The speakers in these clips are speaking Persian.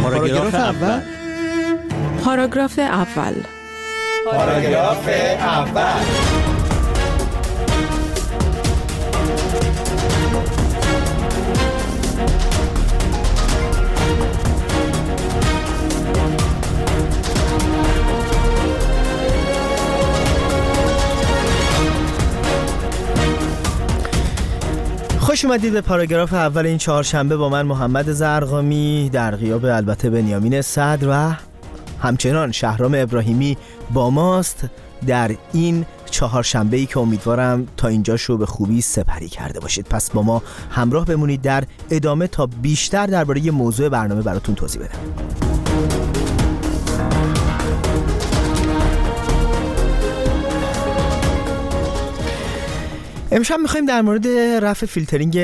پاراگراف اول. پاراگراف اول. پاراگراف اول. خوش اومدید به پاراگراف اول این چهارشنبه با من محمد زرقامی، در غیاب البته بنیامین صدر و همچنان شهرام ابراهیمی با ماست در این چهارشنبه‌ای که امیدوارم تا اینجاشو به خوبی سپری کرده باشید. پس با ما همراه بمونید در ادامه تا بیشتر درباره موضوع برنامه براتون توضیح بدم. امشب میخوایم در مورد رفع فیلترینگ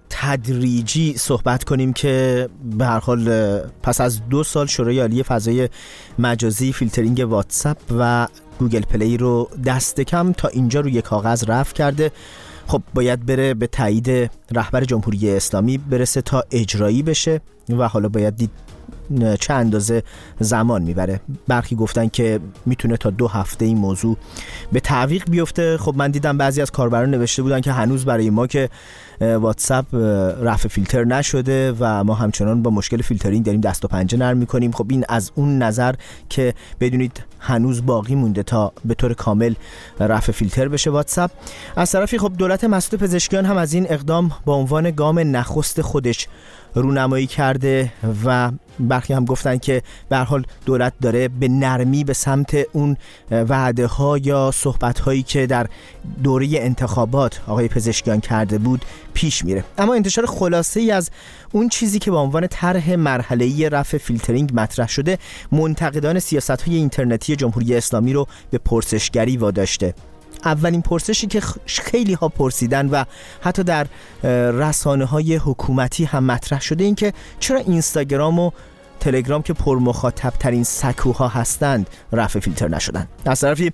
تدریجی صحبت کنیم که به هر حال پس از 2 سال شورای عالی فضای مجازی فیلترینگ واتساپ و گوگل پلی رو دست کم تا اینجا روی کاغذ رفع کرده. خب باید بره به تایید رهبر جمهوری اسلامی برسه تا اجرایی بشه و حالا باید دید چه اندازه زمان میبره. برخی گفتن که میتونه تا 2 هفته این موضوع به تعویق بیفته. خب من دیدم بعضی از کاربران نوشته بودن که هنوز برای ما که واتساپ رفع فیلتر نشده و ما همچنان با مشکل فیلترینگ داریم دست و پنجه نرم میکنیم. خب این از اون نظر که بدونید هنوز باقی مونده تا به طور کامل رفع فیلتر بشه واتساپ. از طرفی خب دولت مسعود پزشکیان هم از این اقدام با عنوان گام نخست خودش رونمایی کرده و برخی هم گفتن که به هر حال دولت داره به نرمی به سمت اون وعده ها یا صحبت هایی که در دوره انتخابات آقای پزشکیان کرده بود پیش میره. اما انتشار خلاصه ای از اون چیزی که با عنوان طرح مرحله‌ای رفع فیلترینگ مطرح شده منتقدان سیاست‌های اینترنتی جمهوری اسلامی رو به پرسشگری واداشته. اولین پرسشی که خیلی ها پرسیدن و حتی در رسانه‌های حکومتی هم مطرح شده این که چرا اینستاگرام و تلگرام که پرمخاطب ترین سکوها هستند رفع فیلتر نشدن. از طرفی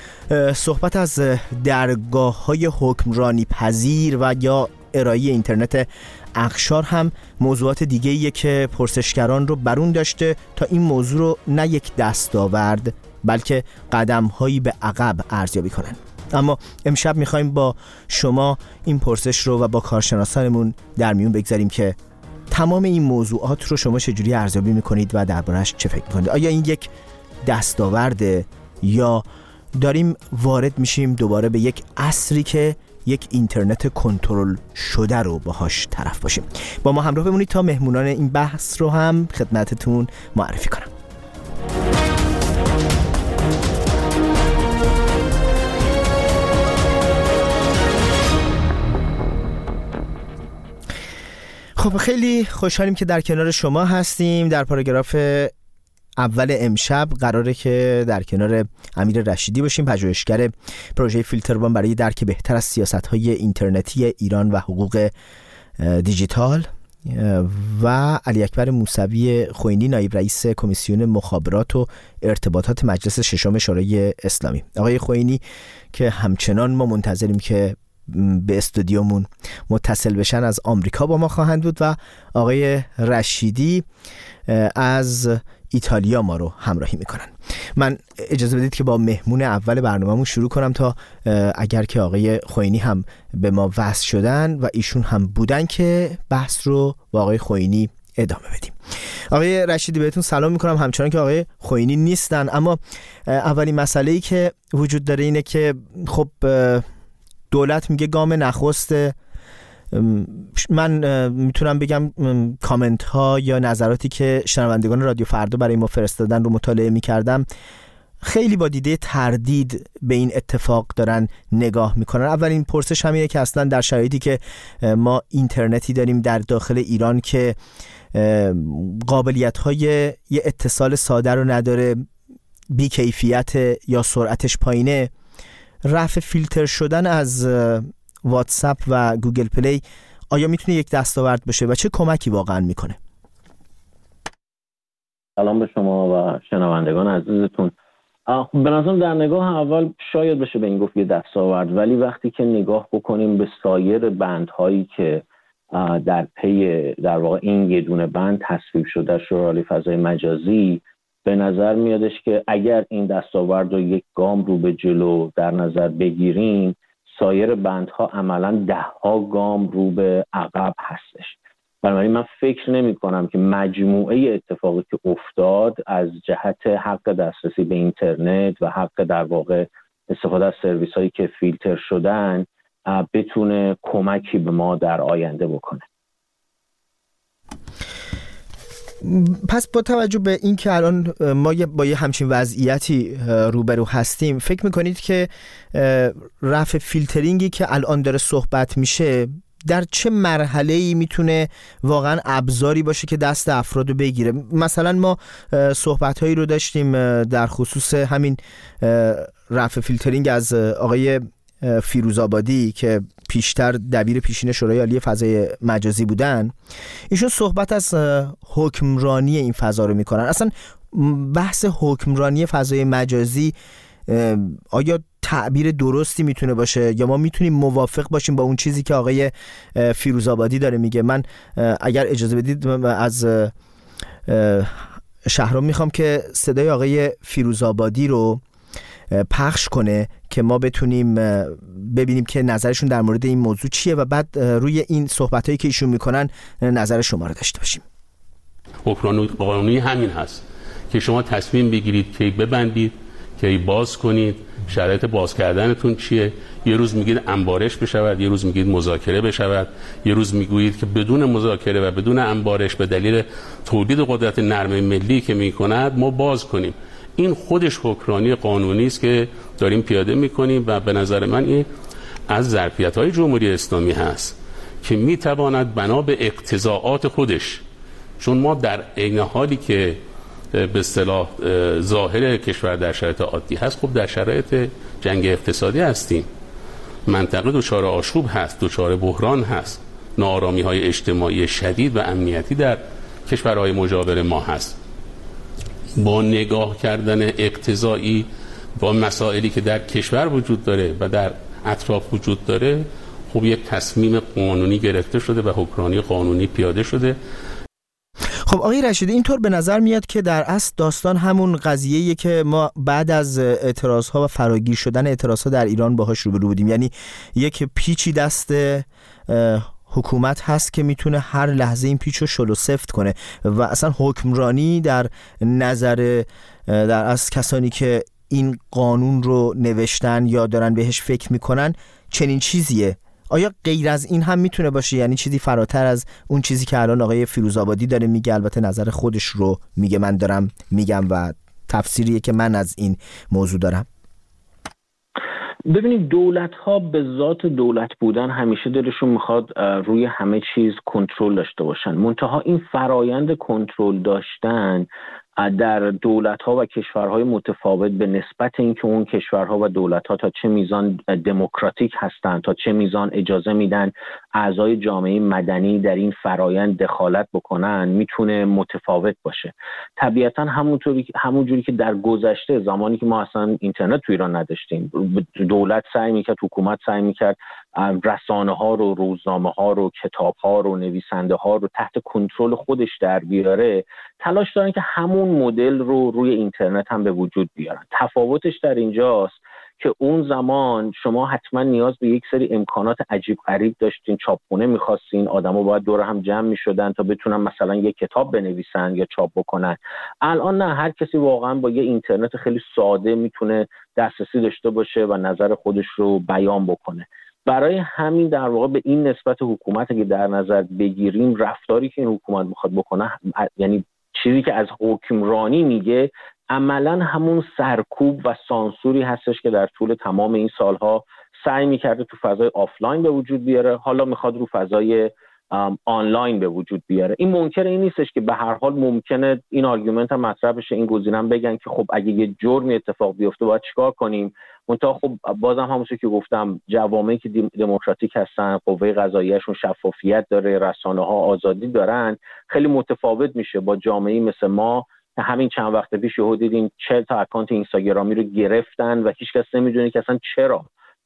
صحبت از درگاه‌های حکمرانی پذیر و یا ارائه اینترنت اقشار هم موضوعات دیگه‌ایه که پرسشگران رو برون داشته تا این موضوع رو نه یک دستاورد بلکه قدم‌هایی به عقب ارزیابی کنن. اما امشب می‌خوایم با شما این پرسش رو و با کارشناسانمون در میون بگذاریم که تمام این موضوعات رو شما چجوری ارزیابی می‌کنید و درباره‌اش چه فکر می‌کنید؟ آیا این یک دستاورده یا داریم وارد میشیم دوباره به یک عصری که یک اینترنت کنترل شده رو باهاش طرف باشیم؟ با ما همراه بمونید تا مهمونان این بحث رو هم خدمتتون معرفی کنم. خب خیلی خوشحالیم که در کنار شما هستیم. در پاراگراف اول امشب قراره که در کنار امیر رشیدی باشیم، پژوهشگر پروژه فیلتربان برای درک بهتر از سیاست‌های اینترنتی ایران و حقوق دیجیتال، و علی اکبر موسوی خوئینی، نایب رئیس کمیسیون مخابرات و ارتباطات مجلس ششم شورای اسلامی. آقای خوئینی که همچنان ما منتظریم که به استودیومون متصل بشن از آمریکا با ما خواهند بود و آقای رشیدی از ایتالیا ما رو همراهی میکنن. من اجازه بدید که با مهمون اول برنامه‌مون شروع کنم تا اگر که آقای خوئینی هم به ما وصل شدن و ایشون هم بودن که بحث رو با آقای خوئینی ادامه بدیم. آقای رشیدی بهتون سلام میکنم، همچنان که آقای خوئینی نیستن. اما اولین مسئله‌ای که وجود داره اینه که خب دولت میگه گام نخست. من میتونم بگم کامنت ها یا نظراتی که شنوندگان رادیو فردا برای ما فرستادن رو مطالعه میکردم، خیلی با دیده تردید به این اتفاق دارن نگاه میکنن. اولین پرسش همینه که اصلا در شرایطی که ما اینترنتی داریم در داخل ایران که قابلیت های یه اتصال ساده رو نداره، بی کیفیت یا سرعتش پایینه، رفع فیلتر شدن از واتساپ و گوگل پلی آیا میتونه یک دستاورد بشه و چه کمکی واقعا میکنه؟ سلام به شما و شنوندگان عزیزتون. به نظرم در نگاه اول شاید بشه به این گفت یه دستاورد، ولی وقتی که نگاه بکنیم به سایر بندهایی که در پی در واقع این یه دونه بند تصویب شده شورای فضای مجازی، به نظر میادش که اگر این دستاورد رو یک گام رو به جلو در نظر بگیریم، سایر بندها عملاً 10 گام رو به عقب هستش. بنابراین من فکر نمی کنم که مجموعه اتفاقی که افتاد از جهت حق دسترسی به اینترنت و حق در واقع استفاده از سرویس هایی که فیلتر شدن بتونه کمکی به ما در آینده بکنه. پس با توجه به این که الان ما با یه همچین وضعیتی روبرو هستیم، فکر میکنید که رفع فیلترینگی که الان داره صحبت میشه در چه مرحله‌ای میتونه واقعا ابزاری باشه که دست افرادو بگیره؟ مثلا ما صحبت‌هایی رو داشتیم در خصوص همین رفع فیلترینگ از آقای فیروزآبادی که پیشتر دبیر پیشین شورای عالی فضای مجازی بودن. ایشون صحبت از حکمرانی این فضا رو میکنن. اصلا بحث حکمرانی فضای مجازی آیا تعبیر درستی میتونه باشه یا ما میتونیم موافق باشیم با اون چیزی که آقای فیروزآبادی داره میگه؟ من اگر اجازه بدید از شهرام میخوام که صدای آقای فیروزآبادی رو پخش کنه که ما بتونیم ببینیم که نظرشون در مورد این موضوع چیه و بعد روی این صحبتایی که ایشون میکنن نظر شما رو داشته باشیم. حکمرانی قانونی همین هست که شما تصمیم بگیرید که ببندید، که باز کنید، شرایط باز کردنتون چیه. یه روز میگید انبارش بشود، یه روز میگید مذاکره بشود، یه روز میگویید که بدون مذاکره و بدون انبارش به دلیل تولید قدرت نرم ملی که میکند ما باز کنیم. این خودش حکمرانی قانونی است که داریم پیاده میکنیم و به نظر من این از ظرفیت‌های جمهوری اسلامی هست که میتواند بنا به اقتضاعات خودش، چون ما در عین حالی که به اصطلاح ظاهر کشور در شرایط عادی هست، خب در شرایط جنگ اقتصادی هستیم، منطقه دچار آشوب هست، دچار بحران هست، ناآرامی‌های اجتماعی شدید و امنیتی در کشورهای مجاور ما هست. با نگاه کردن اقتضایی با مسائلی که در کشور وجود داره و در اطراف وجود داره، خب یک تصمیم قانونی گرفته شده و حکمرانی قانونی پیاده شده. خب آقای رشیدی، اینطور به نظر میاد که در اصل داستان همون قضیه‌ایه که ما بعد از اعتراضها و فراگیر شدن اعتراضها در ایران باهاش روبرو بودیم، یعنی یک پیچی دست حکومت هست که میتونه هر لحظه این پیچ رو شل و سفت کنه و اصلا حکمرانی در نظر در از کسانی که این قانون رو نوشتن یا دارن بهش فکر میکنن چنین چیزیه. آیا غیر از این هم میتونه باشه؟ یعنی چیزی فراتر از اون چیزی که الان آقای فیروزآبادی داره میگه، البته نظر خودش رو میگه، من دارم میگم و تفسیریه که من از این موضوع دارم. ببینید، دولت‌ها به ذات دولت بودن همیشه دلشون میخواد روی همه چیز کنترل داشته باشن. منتها این فرایند کنترل داشتن در دولت‌ها و کشورهای متفاوت به نسبت اینکه اون کشورها و دولت‌ها تا چه میزان دموکراتیک هستند، تا چه میزان اجازه میدن اعضای جامعه مدنی در این فرایند دخالت بکنن، میتونه متفاوت باشه. طبیعتاً همونجوری که در گذشته زمانی که ما اصلا اینترنت تو ایران نداشتیم، دولت سعی میکرد، حکومت سعی میکرد رسانه‌ها رو، روزنامه‌ها رو، کتاب‌ها رو، نویسنده‌ها رو تحت کنترل خودش در بیاره، تلاش دارن که همون مدل رو روی اینترنت هم به وجود بیارن. تفاوتش در اینجاست که اون زمان شما حتما نیاز به یک سری امکانات عجیب غریب داشتین، چاپخونه می‌خواستین، آدما باید دور هم جمع می‌شدن تا بتونن مثلا یک کتاب بنویسن یا چاپ بکنن. الان نه، هر کسی واقعا با یه اینترنت خیلی ساده میتونه دسترسی داشته باشه و نظر خودش رو بیان بکنه. برای همین در واقع به این نسبت حکومت که در نظر بگیریم، رفتاری که این حکومت میخواد بکنه، یعنی چیزی که از حکمرانی میگه، عملا همون سرکوب و سانسوری هستش که در طول تمام این سالها سعی میکرده تو فضای آفلاین به وجود بیاره، حالا میخواد رو فضای آنلاین به وجود بیاره. این منکر این نیستش که به هر حال ممکنه این آرگومنت هم مطرح بشه، این گزینه هم بگن که خب اگه یه جرمی اتفاق بیفته باید چیکار کنیم. منتها خب بازم همونطور که گفتم، جوامعی که دموکراتیک هستن، قوه قضاییه‌شون شفافیت داره، رسانه‌ها آزادی دارن، خیلی متفاوت میشه با جامعه‌ای مثل ما که همین چند وقت پیش یهو دیدیم 40 تا اکانت اینستاگرامی رو گرفتن و هیچ کس نمیدونه که اصلا چرا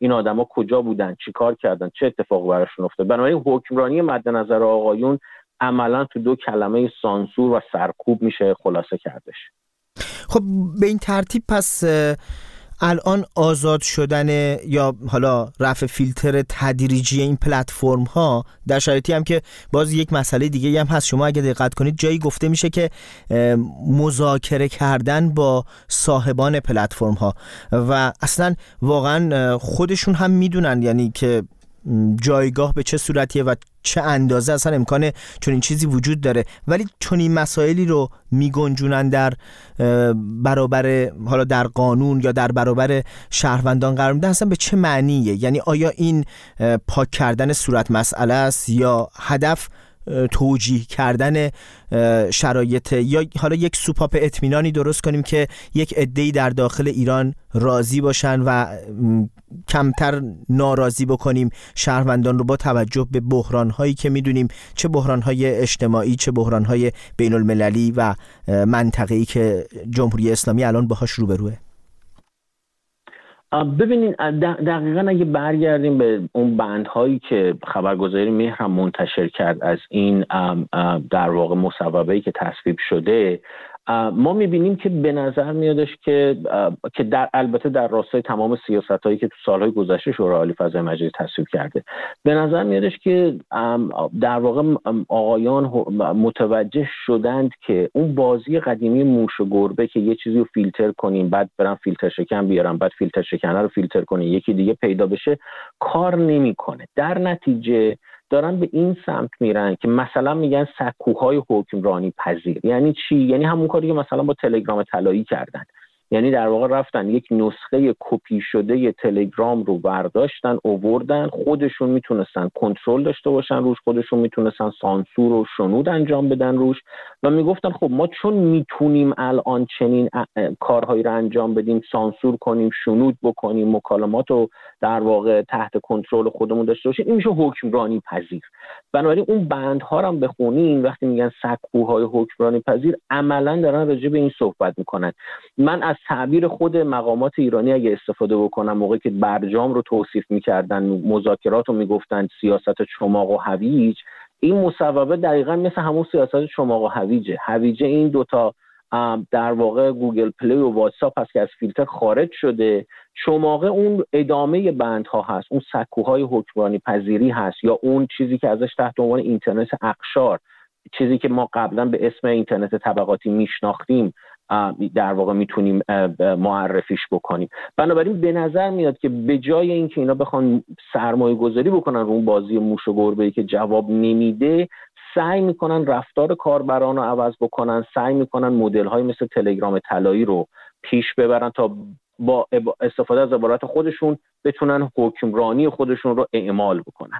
این آدما کجا بودن، چی کار کردن، چه اتفاقی براشون افتاد. بنابراین حکمرانی مد نظر آقایون عملا تو 2 کلمه سانسور و سرکوب میشه خلاصه کردش. خب به این ترتیب پس الان آزاد شدن یا حالا رفع فیلتر تدریجی این پلتفرم ها در شرایطی هم که باز یک مسئله دیگه هم هست، شما اگه دقت کنید جایی گفته میشه که مذاکره کردن با صاحبان پلتفرم ها و اصلا واقعا خودشون هم میدونن یعنی که جایگاه به چه صورتیه و چه اندازه اصلا امکان چون این چیزی وجود داره، ولی چون این مسائلی رو میگنجونن در برابر حالا در قانون یا در برابر شهروندان قرار میدن، اصلا به چه معنیه؟ یعنی آیا این پاک کردن صورت مسئله است یا هدف توجیه کردن شرایط یا حالا یک سوپاپ اطمینانی درست کنیم که یک عده‌ای در داخل ایران راضی باشن و کمتر ناراضی بکنیم شهروندان رو با توجه به بحران‌هایی که می‌دونیم، چه بحران‌های اجتماعی چه بحران‌های بین‌المللی و منطقه‌ای که جمهوری اسلامی الان باهاش روبروه؟ ببینید دقیقاً اگه برگردیم به اون بندهایی که خبرگزاری مهر هم منتشر کرد از این در واقع مصوبه‌ای که تصویب شده، ما میبینیم که به نظر میادش که البته در راستای تمام سیاستایی که تو سالهای گذشته شورای عالی فضای مجازی تصویب کرده، به نظر میادش که در واقع آقایان متوجه شدند که اون بازی قدیمی موش و گربه که یه چیزی رو فیلتر کنیم بعد برن فیلتر شکن بیارن بعد فیلتر شکنه رو فیلتر کنیم یکی دیگه پیدا بشه کار نمیکنه. در نتیجه دارن به این سمت میرن که مثلا میگن سکوهای حکمرانی پذیر. یعنی چی؟ یعنی همون کاری که مثلا با تلگرام طلایی کردن، یعنی در واقع رفتن یک نسخه کپی شده تلگرام رو برداشتن آوردن، خودشون میتونستن کنترل داشته باشن روش، خودشون میتونستن سانسور و شنود انجام بدن روش و میگفتن خب ما چون میتونیم الان چنین کارهایی رو انجام بدیم، سانسور کنیم، شنود بکنیم، مکالمات رو در واقع تحت کنترل خودمون داشته باشیم، این میشه حکمرانی پذیر. بنابراین اون بندها رو هم بخونین وقتی میگن سکوهای حکمرانی پذیر عملا دارن راجع به این صحبت میکنن. من از تعبیر خود مقامات ایرانی اگه استفاده بکنم، موقعی که برجام رو توصیف میکردن، مذاکرات رو میگفتن سیاست چماق و هویج، این مصوبه دقیقاً مثل همون سیاست چماق و هویجه این دوتا در واقع گوگل پلی و واتساپ هست که از فیلتر خارج شده، چماقه اون ادامه بندها هست، اون سکوهای حکمرانی پذیری هست یا اون چیزی که ازش تحت عنوان اینترنت اقشار، چیزی که ما قبلا به اسم اینترنت طبقاتی میشناختیم در واقع میتونیم معرفیش بکنیم. بنابراین به نظر میاد که به جای اینکه اینا بخوان سرمایه گذاری بکنن رو اون بازی موش و گربه‌ای که جواب نمیده، سعی میکنن رفتار کاربران رو عوض بکنن، سعی میکنن مدل‌های مثل تلگرام طلایی رو پیش ببرن تا با استفاده از عبارات خودشون بتونن حکمرانی خودشون رو اعمال بکنن.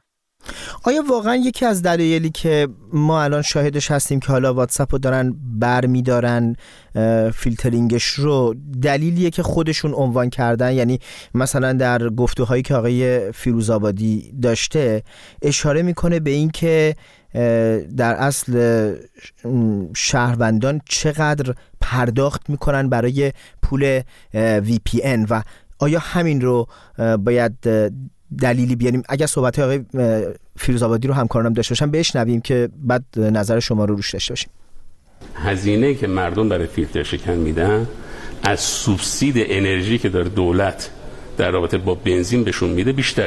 آیا واقعا یکی از دلایلی که ما الان شاهدش هستیم که حالا واتساپ رو دارن برمیدارن فیلترینگش رو، دلیلیه که خودشون عنوان کردن؟ یعنی مثلا در گفتگوهایی که آقای فیروزآبادی داشته اشاره میکنه به این که در اصل شهروندان چقدر پرداخت میکنن برای پول VPN و آیا همین رو باید دلیلی بیاریم؟ اگر صحبت آقای فیروزآبادی رو همکارانم داشته باشم بشنویم که بعد نظر شما رو روش داشته باشیم. هزینه که مردم برای فیلتر شکن میدن از سوبسید انرژی که داره دولت در رابطه با بنزین بهشون میده بیشتره،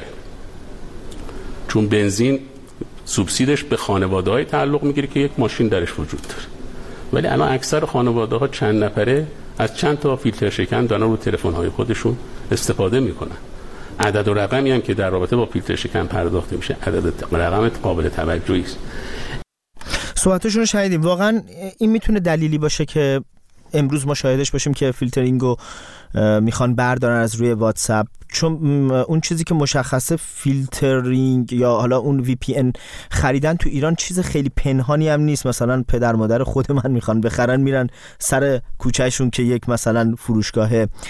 چون بنزین سوبسیدش به خانواده‌های تعلق میگیره که یک ماشین درش وجود داره، ولی الان اکثر خانواده‌ها چند نفره از چند تا فیلتر شکن دارن رو تلفن‌های خودشون استفاده میکنن. عدد و رقمی هم که در رابطه با فیلتر شکن پرداخت میشه عدد رقم قابل توجهی است. صحبتشون رو شنیدیم. واقعا این میتونه دلیلی باشه که امروز ما شاهدش باشیم که فیلترینگو میخوان بردارن از روی واتساپ، چون اون چیزی که مشخصه فیلترینگ یا حالا اون VPN خریدن تو ایران چیز خیلی پنهانی هم نیست. مثلا پدر مادر خود من میخوان بخرن میرن سر کوچهشون که یک مثلا فروشگاه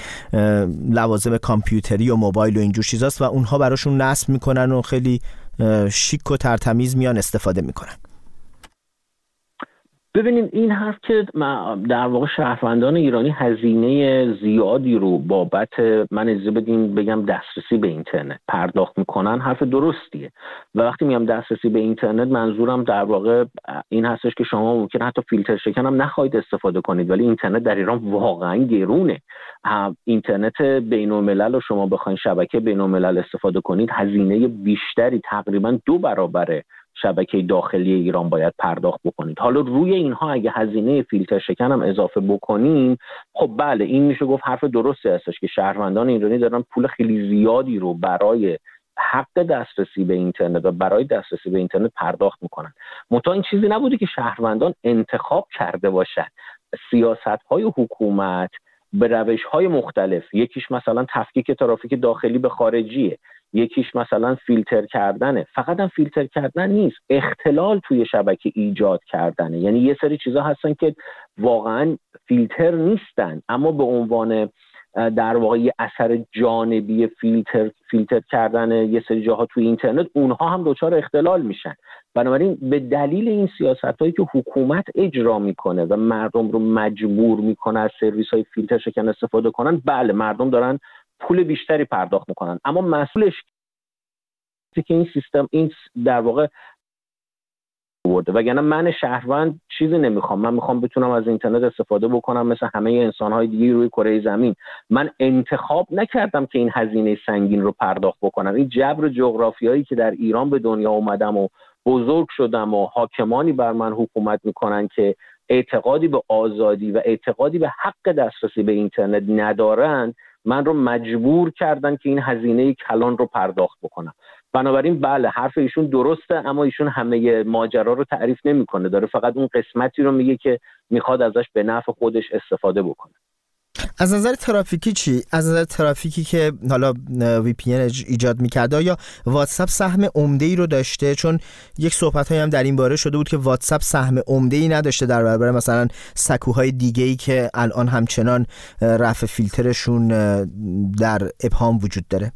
لوازم کامپیوتری و موبایل و اینجور چیزاست و اونها براشون نصب میکنن و خیلی شیک و ترتمیز میان استفاده میکنن. ببینید این حرف که در واقع شهروندان ایرانی هزینه زیادی رو بابت من اجازه بدین بگم دسترسی به اینترنت پرداخت میکنن حرف درستیه و وقتی میگم دسترسی به اینترنت منظورم در واقع این هستش که شما ممکن حتی فیلتر شکن هم نخواهید استفاده کنید ولی اینترنت در ایران واقعا گرونه. اینترنت بین الملل رو شما بخواید شبکه بین الملل استفاده کنید هزینه بیشتری تقریبا 2 برابر شبکه داخلی ایران باید پرداخت بکنید. حالا روی اینها اگه هزینه فیلتر شکن هم اضافه بکنیم خب بله این میشه گفت حرف درستی هستش که شهروندان ایرانی دارن پول خیلی زیادی رو برای حق دسترسی به اینترنت و برای دسترسی به اینترنت پرداخت میکنن. منتها این چیزی نبوده که شهروندان انتخاب کرده باشن. سیاست‌های حکومت به روش‌های مختلف، یکیش مثلا تفکیک ترافیک داخلی به خارجیه، یکیش مثلا فیلتر کردنه. فقط هم فیلتر کردن نیست، اختلال توی شبکه ایجاد کردنه. یعنی یه سری چیزا هستن که واقعا فیلتر نیستن اما به عنوان در واقع یه اثر جانبی فیلتر کردن یه سری جاها توی اینترنت اونها هم دچار اختلال میشن. بنابراین به دلیل این سیاستایی که حکومت اجرا میکنه و مردم رو مجبور میکنه از سرویس‌های فیلتر شکن استفاده کنن، بله مردم دارن پول بیشتری پرداخت میکنن اما مسئولش که این سیستم این در واقع ورده. وگرنه من شهروند چیزی نمیخوام، من میخوام بتونم از اینترنت استفاده بکنم مثل همه انسان‌های دیگه روی کره زمین. من انتخاب نکردم که این هزینه سنگین رو پرداخت بکنم. این جبر جغرافیایی که در ایران به دنیا اومدم و بزرگ شدم و حاکمانی بر من حکومت میکنن که اعتقادی به آزادی و اعتقادی به حق دسترسی به اینترنت ندارند من رو مجبور کردن که این هزینه کلان رو پرداخت بکنم. بنابراین بله حرف ایشون درسته اما ایشون همه ماجرا رو تعریف نمیکنه، داره فقط اون قسمتی رو میگه که میخواد ازش به نفع خودش استفاده بکنه. از نظر ترافیکی چی؟ از نظر ترافیکی که حالا VPN ایجاد میکرده یا واتساپ سهم عمده‌ای رو داشته؟ چون یک صحبت‌هایی هم در این باره شده بود که واتساپ سهم عمده‌ای نداشته در برابر مثلا سکوهای دیگه‌ای که الان همچنان رفع فیلترشون در ابهام وجود داره.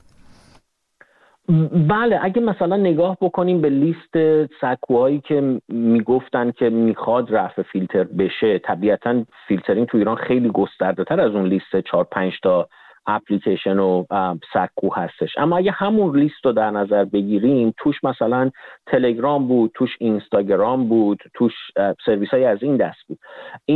بله اگه مثلا نگاه بکنیم به لیست سکوهایی که میگفتن که میخواد رفع فیلتر بشه، طبیعتا فیلترینگ تو ایران خیلی گسترده تر از اون لیست 4-5 تا اپلیکیشن و سکو هستش. اما اگه همون لیست رو در نظر بگیریم توش مثلا تلگرام بود، توش اینستاگرام بود، توش سرویس های از این دست بود.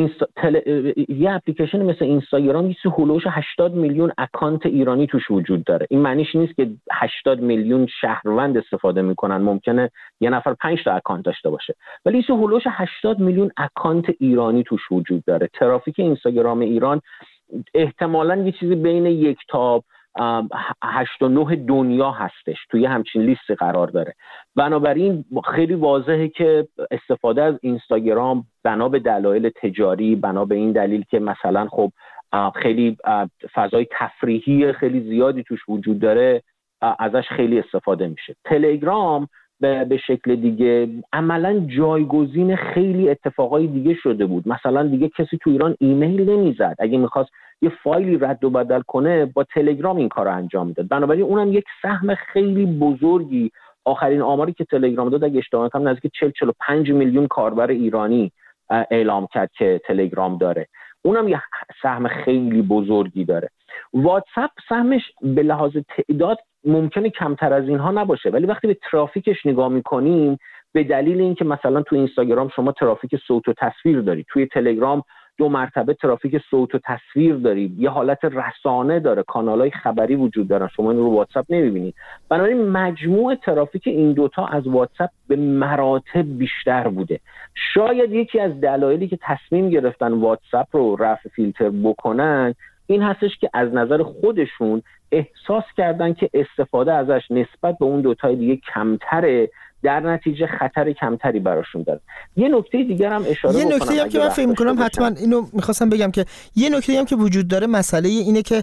یه اپلیکیشن مثل اینستاگرام یه هولوش 80 میلیون اکانت ایرانی توش وجود داره. این معنیش نیست که 80 میلیون شهروند استفاده میکنن، ممکنه یه نفر 5 تا اکانت داشته باشه، ولی یه هولوش 80 میلیون اکانت ایرانی توش وجود داره. ترافیک اینستاگرام ایران احتمالاً یه چیزی بین 1 تا 8 و 9 دنیا هستش، توی همچین لیستی قرار داره. بنابراین خیلی واضحه که استفاده از اینستاگرام بنا به دلایل تجاری، بنا به این دلیل که مثلا خب خیلی فضای تفریحی خیلی زیادی توش وجود داره، ازش خیلی استفاده میشه. تلگرام به شکل دیگه عملا جایگزین خیلی اتفاقای دیگه شده بود. مثلا دیگه کسی تو ایران ایمیل نمیزد، اگه میخواست یه فایلی رد و بدل کنه با تلگرام این کار رو انجام میداد. بنابراین اونم یک سهم خیلی بزرگی، آخرین آماری که تلگرام داد اگه اشتباه نکنم نزدیک 40-45 میلیون کاربر ایرانی اعلام کرد که تلگرام داره. اونم یه سهم خیلی بزرگی داره. واتساپ سهمش به لحاظ تعداد ممکنه کمتر از اینها نباشه، ولی وقتی به ترافیکش نگاه میکنیم به دلیل اینکه مثلا تو اینستاگرام شما ترافیک صوت و تصویر داری، توی تلگرام 2 مرتبه ترافیک صوت و تصویر داری، یه حالت رسانه داره، کانالای خبری وجود دارن، شما این رو واتساپ نمیبینید. بنابراین مجموع ترافیک این دوتا از واتساپ به مراتب بیشتر بوده. شاید یکی از دلایلی که تصمیم گرفتن واتساپ رو رفع فیلتر بکنن این هستش که از نظر خودشون احساس کردن که استفاده ازش نسبت به اون دوتای دیگه کمتره، در نتیجه خطر کمتری براشون داره. یه نکته دیگر هم اشاره بکنم، یه نکته هم که من فکر می‌کنم حتما اینو می‌خواستم بگم که یه نکته هم که وجود داره مسئله اینه که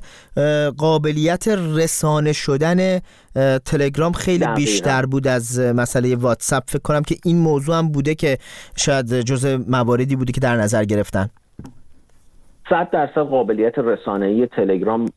قابلیت رسانه شدن تلگرام خیلی بیشتر بود از مسئله واتساپ. فکر کنم که این موضوع هم بوده که شاید جزء مواردی بوده که در نظر گرفتن. 100% قابلیت رسانه‌ای تلگرام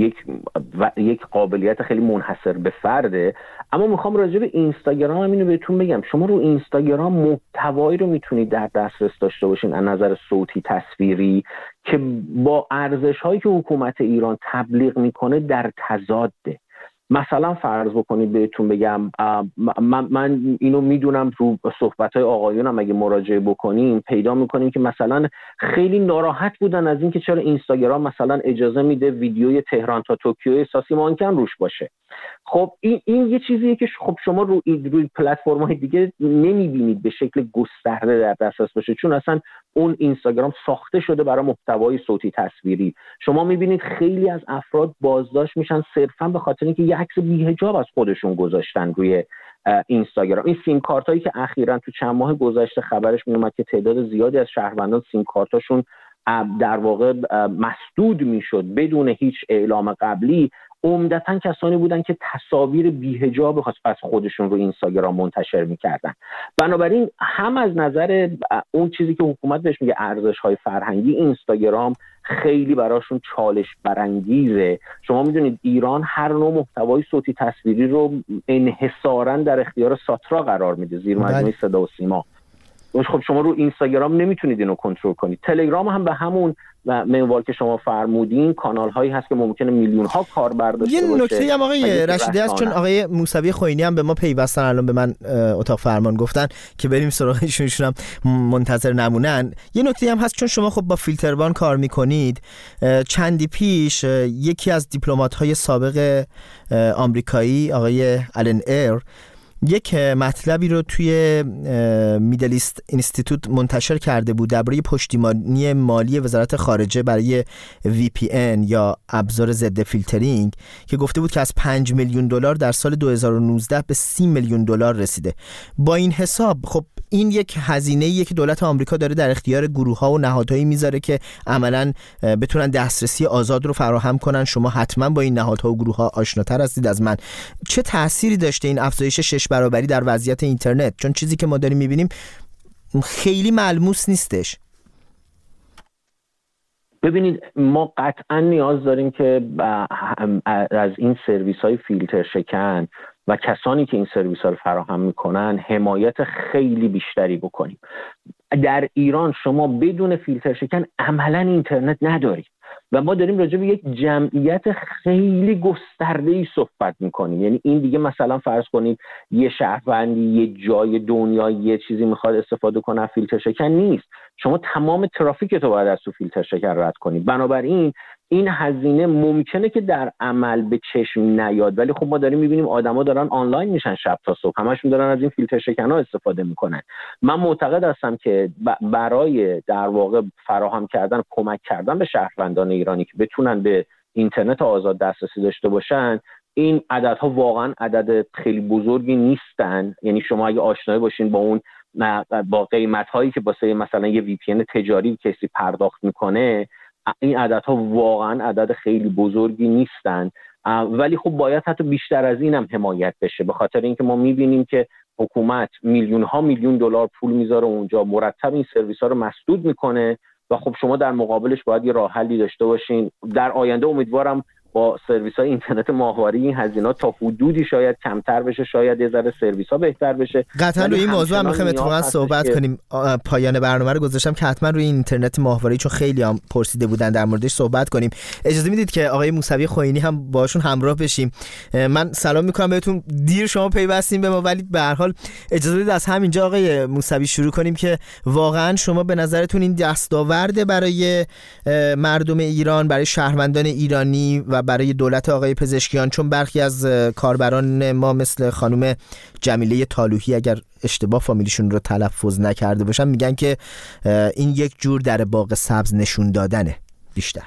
یک قابلیت خیلی منحصر به فرده. اما میخوام راجع به اینستاگرام هم اینو بهتون بگم. شما رو اینستاگرام محتوایی رو میتونید در دسترس داشته باشین از نظر صوتی تصویری که با ارزش‌هایی که حکومت ایران تبلیغ میکنه در تضاده. مثلا فرض بکنید بهتون بگم، من اینو میدونم رو صحبت‌های آقایونم اگه مراجعه بکنیم پیدا میکنیم که مثلا خیلی ناراحت بودن از اینکه چرا اینستاگرام مثلا اجازه میده ویدیوی تهران تا توکیو احساسی مانکن روش باشه. خب این یه چیزیه که خب شما روی پلتفرم‌های دیگه نمیبینید به شکل گسترده در دسترس باشه، چون اصلا اون اینستاگرام ساخته شده برای محتوای صوتی تصویری. شما میبینید خیلی از افراد بازداشت میشن صرفا به خاطر اینکه یه عکس بی‌حجاب از خودشون گذاشتن روی اینستاگرام. این سیم کارتایی که اخیراً تو چند ماه گذشته خبرش میومد که تعداد زیادی از شهروندان سیم کارتاشون در واقع مسدود میشد بدون هیچ اعلام قبلی، عمدتاً کسانی بودن که تصاویر بی‌حجاب از خودشون رو اینستاگرام منتشر میکردن. بنابراین هم از نظر اون چیزی که حکومت بهش میگه ارزش‌های فرهنگی، اینستاگرام خیلی براشون چالش برانگیزه. شما میدونید ایران هر نوع محتوای صوتی تصویری رو انحصاراً در اختیار ساترا قرار میده، زیر مجموعه صدا و سیما. خب شما رو اینستاگرام نمیتونید اینو کنترل کنید. تلگرام هم به همون منوال که شما فرمودین کانال هایی هست که ممکنه میلیون ها کاربر داشته باشه. یه نکته هم آقای رشیدی هست، چون آقای موسوی خوئینی هم به ما پیوستن، الان به من اتاق فرمان گفتن که بریم سراغشون، هم منتظر نمونن. یه نکته هم هست، چون شما خب با فیلتروان کار میکنید، چندی پیش یکی از دیپلمات های سابق آمریکایی آقای آلن ایر یک مطلبی رو توی میدل ایست اینستیتوت منتشر کرده بود درباره پشتیبانی مالی وزارت خارجه برای VPN یا ابزار ضد فیلترینگ که گفته بود که از 5 میلیون دلار در سال 2019 به 30 میلیون دلار رسیده. با این حساب خب این یک هزینه‌ایه که دولت آمریکا داره در اختیار گروه‌ها و نهادهایی میذاره که عملاً بتونن دسترسی آزاد رو فراهم کنن. شما حتما با این نهادها و گروه‌ها آشناتر هستید از من. چه تأثیری داشته این افزایش 6 برابری در وضعیت اینترنت؟ چون چیزی که ما داریم می‌بینیم خیلی ملموس نیستش. ببینید ما قطعا نیاز داریم که از این سرویس‌های فیلتر شکن و کسانی که این سرویس ها رو فراهم میکنن حمایت خیلی بیشتری بکنیم. در ایران شما بدون فیلتر شکن عملا اینترنت ندارید و ما داریم راجع به یک جمعیت خیلی گسترده‌ای صحبت میکنیم. یعنی این دیگه مثلا فرض کنید یه شهروندی یه جای دنیا یه چیزی میخواد استفاده کنه از فیلتر شکن نیست، شما تمام ترافیک تو باید از تو فیلتر شکن رد کنید. بنابراین این هزینه ممکنه که در عمل به چشم نیاد، ولی خب ما داریم میبینیم آدما دارن آنلاین میشن شب تا صبح، همشون دارن از این فیلتر شکن‌ها استفاده میکنن. من معتقد هستم که برای در واقع فراهم کردن کمک کردن به شهروندان ایرانی که بتونن به اینترنت آزاد دسترسی داشته باشن، این عددها واقعا عدد خیلی بزرگی نیستن. یعنی شما اگه آشنایی باشین با اون با قیمت‌هایی که واسه مثلا یه VPN تجاری کسی پرداخت میکنه، این عددها واقعا عدد خیلی بزرگی نیستن، ولی خب باید حتی بیشتر از این هم حمایت بشه، به خاطر اینکه ما میبینیم که حکومت میلیون دلار پول میذاره اونجا، مرتب این سرویس ها رو مسدود میکنه و خب شما در مقابلش باید یه راه حلی داشته باشین. در آینده امیدوارم با سرویس های اینترنت ماهواره این هزینه‌ها تا حدودی شاید کمتر بشه، شاید یه ذره سرویس ها بهتر بشه. قطعا روی این موضوع هم می‌خوایم اتفاقا صحبت کنیم. پایان برنامه رو گذاشتم که حتما روی اینترنت ماهواره‌ای، چون خیلی هم پرسیده بودن در موردش صحبت کنیم. اجازه میدید که آقای موسوی خوئینی هم باشون همراه بشیم. من سلام می‌کنم بهتون. دیر شما پیوستین به ما، ولی به هر حال اجازه بدید از همینجا آقای موسوی شروع کنیم که واقعا شما به نظرتون این دستاورد برای مردم ایران، برای شهروندان ایرانی و برای دولت آقای پزشکیان، چون برخی از کاربران ما مثل خانم جمیله طالوحی اگر اشتباه فامیلیشون رو تلفظ نکرده باشم میگن که این یک جور در باغ سبز نشون دادنه بیشتر.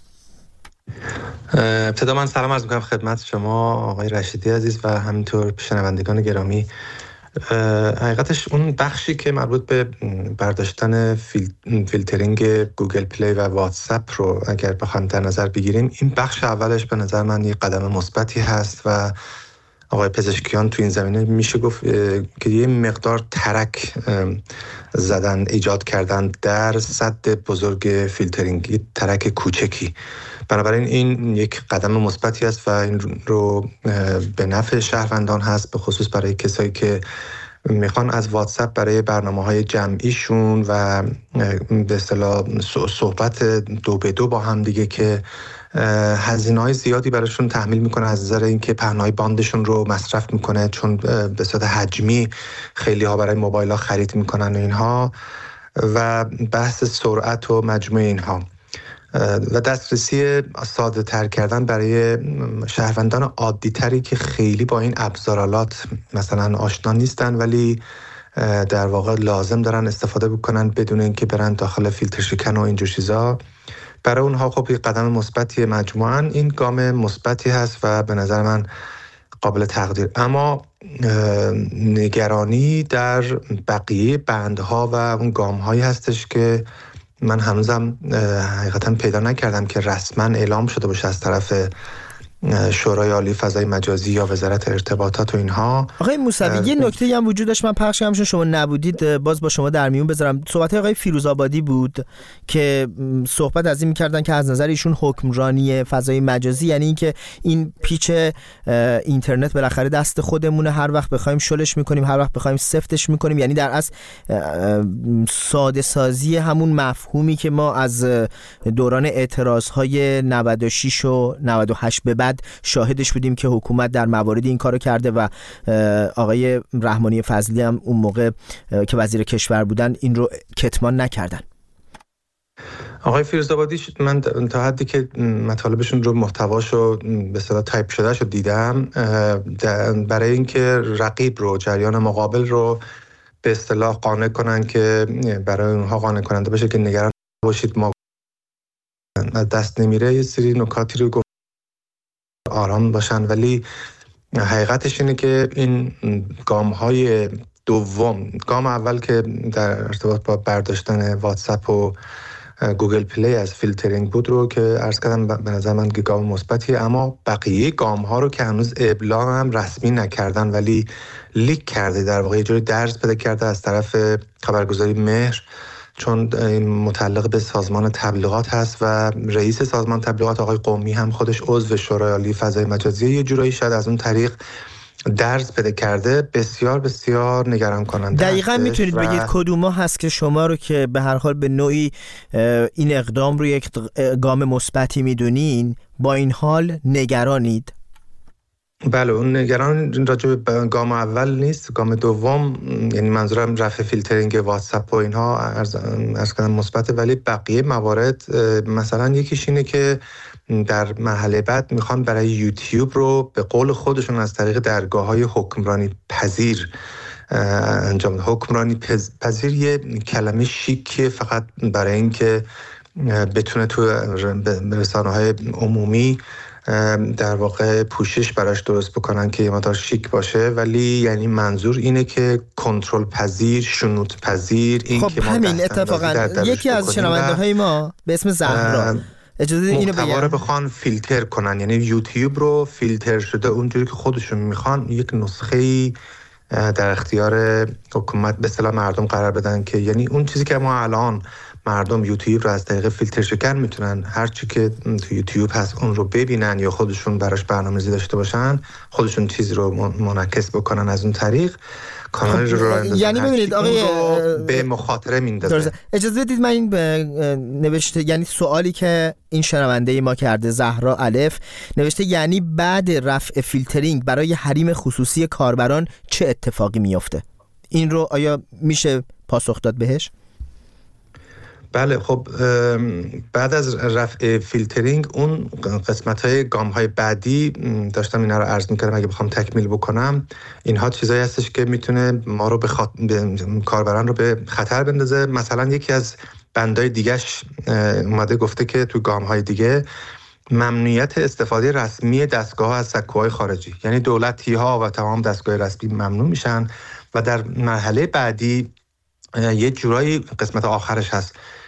ابتدا من سلام عرض میکنم خدمت شما آقای رشیدی عزیز و همینطور شنوندگان گرامی. حقیقتش اون بخشی که مربوط به برداشتن فیلترینگ گوگل پلی و واتساپ رو اگر بخوایم در نظر بگیریم، این بخش اولش به نظر من یک قدم مثبتی هست و آقای پزشکیان تو این زمینه میشه گفت که یه مقدار ترک زدن، ایجاد کردن در سد بزرگ فیلترینگ، یه ترک کوچکی. بنابراین این یک قدم مثبتی است و این رو به نفع شهروندان هست، به خصوص برای کسایی که میخوان از واتساپ برای برنامه‌های جمعیشون و به اصطلاح صحبت 2 به 2 با هم دیگه که هزینه‌های زیادی براشون تحمیل میکنه از نظر اینکه پهنای باندشون رو مصرف میکنه، چون به صورت حجمی خیلی ها برای موبایل ها خرید میکنن و اینها، و بحث سرعت و مجموع اینها و دسترسی ساده تر کردن برای شهروندان عادی تری که خیلی با این ابزارالات مثلا آشنا نیستن ولی در واقع لازم دارن استفاده بکنن بدون اینکه برن داخل فیلتر شکن و اینجور چیزا. برای اونها خب یک قدم مثبتی، مجموعاً این گام مثبتی هست و به نظر من قابل تقدیر. اما نگرانی در بقیه بندها و اون گام‌هایی هستش که من هنوزم حقیقتاً پیدا نکردم که رسما اعلام شده باشه از طرف شورای عالی فضای مجازی یا وزارت ارتباطات و اینها. آقای موسوی، یه نکته‌ای هم وجود داشت، من پخش کردم شما نبودید، باز با شما در میون بذارم. صحبت آقای فیروزآبادی بود که صحبت از این می‌کردن که از نظر ایشون حکمرانی فضای مجازی یعنی اینکه این پیچ اینترنت بالاخره دست خودمونه، هر وقت بخوایم شلش می‌کنیم، هر وقت بخوایم سفتش می‌کنیم، یعنی در اصل ساده سازی همون مفهومی که ما از دوران اعتراض‌های 96 و 98 به بعد شاهدش بودیم که حکومت در مواردی این کارو کرده و آقای رحمانی فضلی هم اون موقع که وزیر کشور بودن این رو کتمان نکردن. آقای فیروزآبادی من تا حدی که مطالبشون رو محتواشو به اصطلاح تایپ شده شو دیدم، برای اینکه رقیب رو، جریان مقابل رو به اصطلاح قانع کنن که برای اونها قانع کننده باشه که نگران باشید ما دست نمیره، یه سری نکاتی رو آرام باشن. ولی حقیقتش اینه که این گام‌های دوم، گام اول که در ارتباط با برداشتن واتساپ و گوگل پلی از فیلترینگ بود رو که عرض کردم به نظر من گام مثبتیه، اما بقیه گام‌ها رو که هنوز ابلاغ هم رسمی نکردن ولی لیک کرده، در واقع یه جوری درز پیدا کرده از طرف خبرگزاری مهر، چون متعلق به سازمان تبلیغات هست و رئیس سازمان تبلیغات آقای قومی هم خودش عضو شورای عالی فضای مجازی، یه جورایی شاید از اون طریق درز پیدا کرده. بسیار بسیار نگران کننده. دقیقاً میتونید بگید کدوما هست که شما رو که به هر حال به نوعی این اقدام رو یک گام مثبتی میدونین با این حال نگرانید؟ بله، اون نگران راجع به گام اول نیست، گام دوم، یعنی منظورم رفع فیلترینگ واتساپ و اینها از کردن مثبته، ولی بقیه موارد مثلا یکیش اینه که در مرحله بعد میخوان برای یوتیوب رو به قول خودشون از طریق درگاه‌های حکمرانی پذیر انجام. حکمرانی پذیر یه کلمه شیکیه فقط برای اینکه بتونه تو رسانه‌های عمومی در واقع پوشش براش درست بکنن که یه مقدار شیک باشه، ولی یعنی منظور اینه که کنترل پذیر، شنود پذیر. این خب که ما همین اتفاقا یکی از شنونده‌های ما به اسم زهرا اجازه اینو بگم، محتوا رو بخوان فیلتر کنن، یعنی یوتیوب رو فیلتر شده اونجوری که خودشون میخوان یک نسخه‌ای در اختیار حکومت به اصطلاح مردم قرار بدن که یعنی اون چیزی که ما الان مردم یوتیوب رو از طریق فیلتر شکن میتونن هر چی که تو یوتیوب هست اون رو ببینن یا خودشون براش برنامه‌ریزی داشته باشن، خودشون چیزی رو منعکس بکنن از اون طریق کانال رو راه اندازن. یعنی ببینید آقای به مخاطره میندازه. اجازه بدید من این نوشته، یعنی سوالی که این شنونده ما کرده زهرا الف نوشته یعنی بعد رفع فیلترینگ برای حریم خصوصی کاربران چه اتفاقی میفته؟ این رو آیا میشه پاسخ داد بهش؟ بله، خب بعد از رفع فیلترینگ اون قسمت‌های گام‌های بعدی داشتم اینا رو عرض می‌کردم، اگه بخوام تکمیل بکنم اینها چیزایی هستش که میتونه ما رو کاربران رو به خطر بندازه. مثلا یکی از بندهای دیگه‌اش اومده گفته که تو گام‌های دیگه ممنوعیت استفاده رسمی دستگاه‌ها از سکوهای خارجی، یعنی دولتی‌ها و تمام دستگاه رسمی ممنوع میشن و در مرحله بعدی یه جورایی قسمت آخرش هست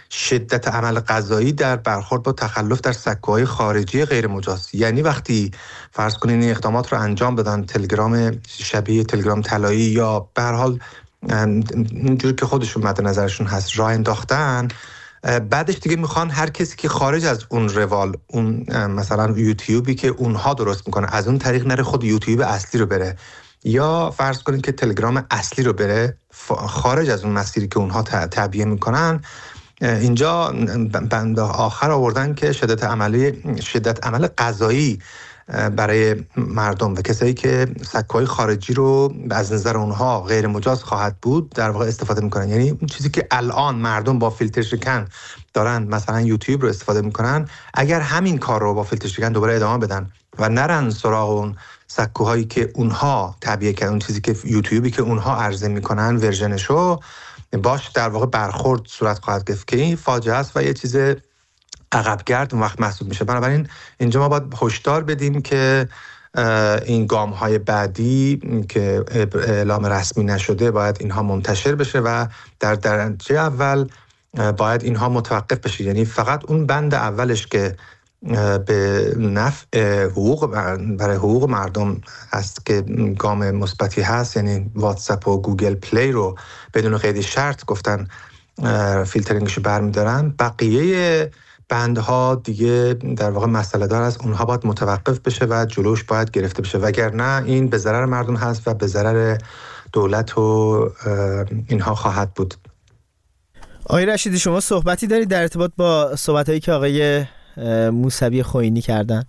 شدت عمل قضایی در برخورد با تخلف در سکوهای خارجی غیر مجاز. یعنی وقتی فرض کنین این اقدامات رو انجام بدن، تلگرام شبیه تلگرام طلایی یا به هر حال اینجوری که خودشون مد نظرشون هست راه انداختن، بعدش دیگه میخوان هر کسی که خارج از اون روال، اون مثلا یوتیوبی که اونها درست میکنه، از اون طریق نره خود یوتیوب اصلی رو بره، یا فرض کنید که تلگرام اصلی رو بره خارج از اون مسیری که اونها تعبیه میکنن. اینجا بند آخر آوردن که شدت عمل قضایی برای مردم و کسایی که سکوهای خارجی رو از نظر اونها غیر مجاز خواهد بود در واقع استفاده میکنن. یعنی اون چیزی که الان مردم با فیلتر شکن دارن مثلا یوتیوب رو استفاده میکنن، اگر همین کار رو با فیلتر شکن دوباره ادامه بدن و نرن سراغ اون سکوهایی که اونها تعبیه کردن، اون چیزی که یوتیوبی که اونها عرضه میکنن ورژنشو باش در واقع برخورد صورت خواهد گرفت که این فاجعه است و یه چیز عقبگرد اون وقت محسوب میشه. بنابراین اینجا ما باید هشدار بدیم که این گام‌های بعدی که اعلام رسمی نشده باید اینها منتشر بشه و در درجه اول باید اینها متوقف بشه. یعنی فقط اون بند اولش که به نفع برای حقوق مردم هست که گام مثبتی هست، یعنی واتساپ و گوگل پلی رو بدون قید شرط گفتن فیلترینگشو برمیدارن، بقیه بندها دیگه در واقع مسئله دار است، اونها باید متوقف بشه و جلوش باید گرفته بشه، وگرنه این به ضرر مردم هست و به ضرر دولت و اینها خواهد بود. آقای رشیدی، شما صحبتی دارید در ارتباط با صحبتایی که آقای موسوی خوئینی کردن؟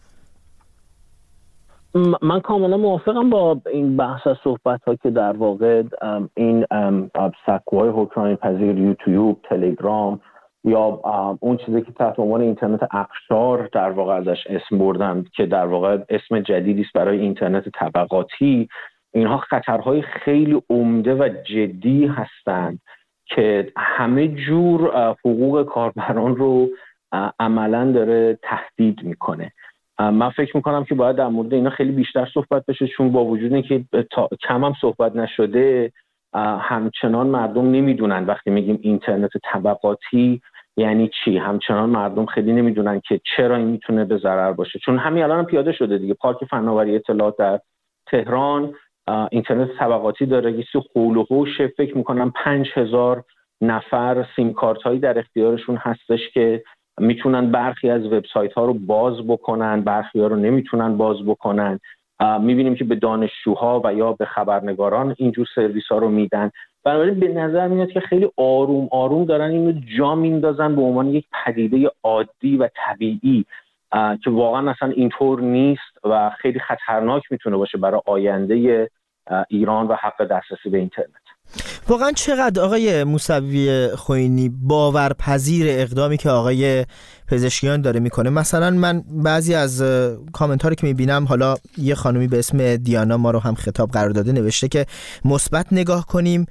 من کاملا موافقم با این بحث از صحبت‌ها که در واقع این سکوهای حکمرانی پذیر یوتیوب، تلگرام یا اون چیزی که تحت عنوان اینترنت اقشار در واقع ازش اسم بردن که در واقع اسم جدیدی است برای اینترنت طبقاتی، اینها خطرهای خیلی عمده و جدی هستند که همه جور حقوق کاربران رو عملاً داره تهدید میکنه. من فکر میکنم که باید در مورد اینا خیلی بیشتر صحبت بشه، چون با وجود اینکه کم هم صحبت نشده همچنان مردم نمیدونن وقتی میگیم اینترنت طبقاتی یعنی چی. همچنان مردم خیلی نمیدونن که چرا این میتونه به ضرر باشه، چون همین الان هم پیاده شده دیگه. پارک فناوری اطلاعات در تهران اینترنت طبقاتی داره، یه حول و حوش فکر میکنم 5000 نفر سیم کارت هایی در اختیارشون هستش که میتونن برخی از وبسایت ها رو باز بکنن، برخی ها رو نمیتونن باز بکنن. میبینیم که به دانشجوها و یا به خبرنگاران اینجور سرویس ها رو میدن. بنابراین به نظر میاد که خیلی آروم آروم دارن اینو جا میندازن به عنوان یک پدیده عادی و طبیعی که واقعا اصلا اینطور نیست و خیلی خطرناک میتونه باشه برای آینده ایران و حق دسترسی به اینترنت. واقعا چقدر آقای موسوی خوئینی باورپذیر اقدامی که آقای پزشکیان داره میکنه؟ مثلا من بعضی از کامنت ها رو که میبینم، حالا یه خانومی به اسم دیانا ما رو هم خطاب قرار داده، نوشته که مثبت نگاه کنیم،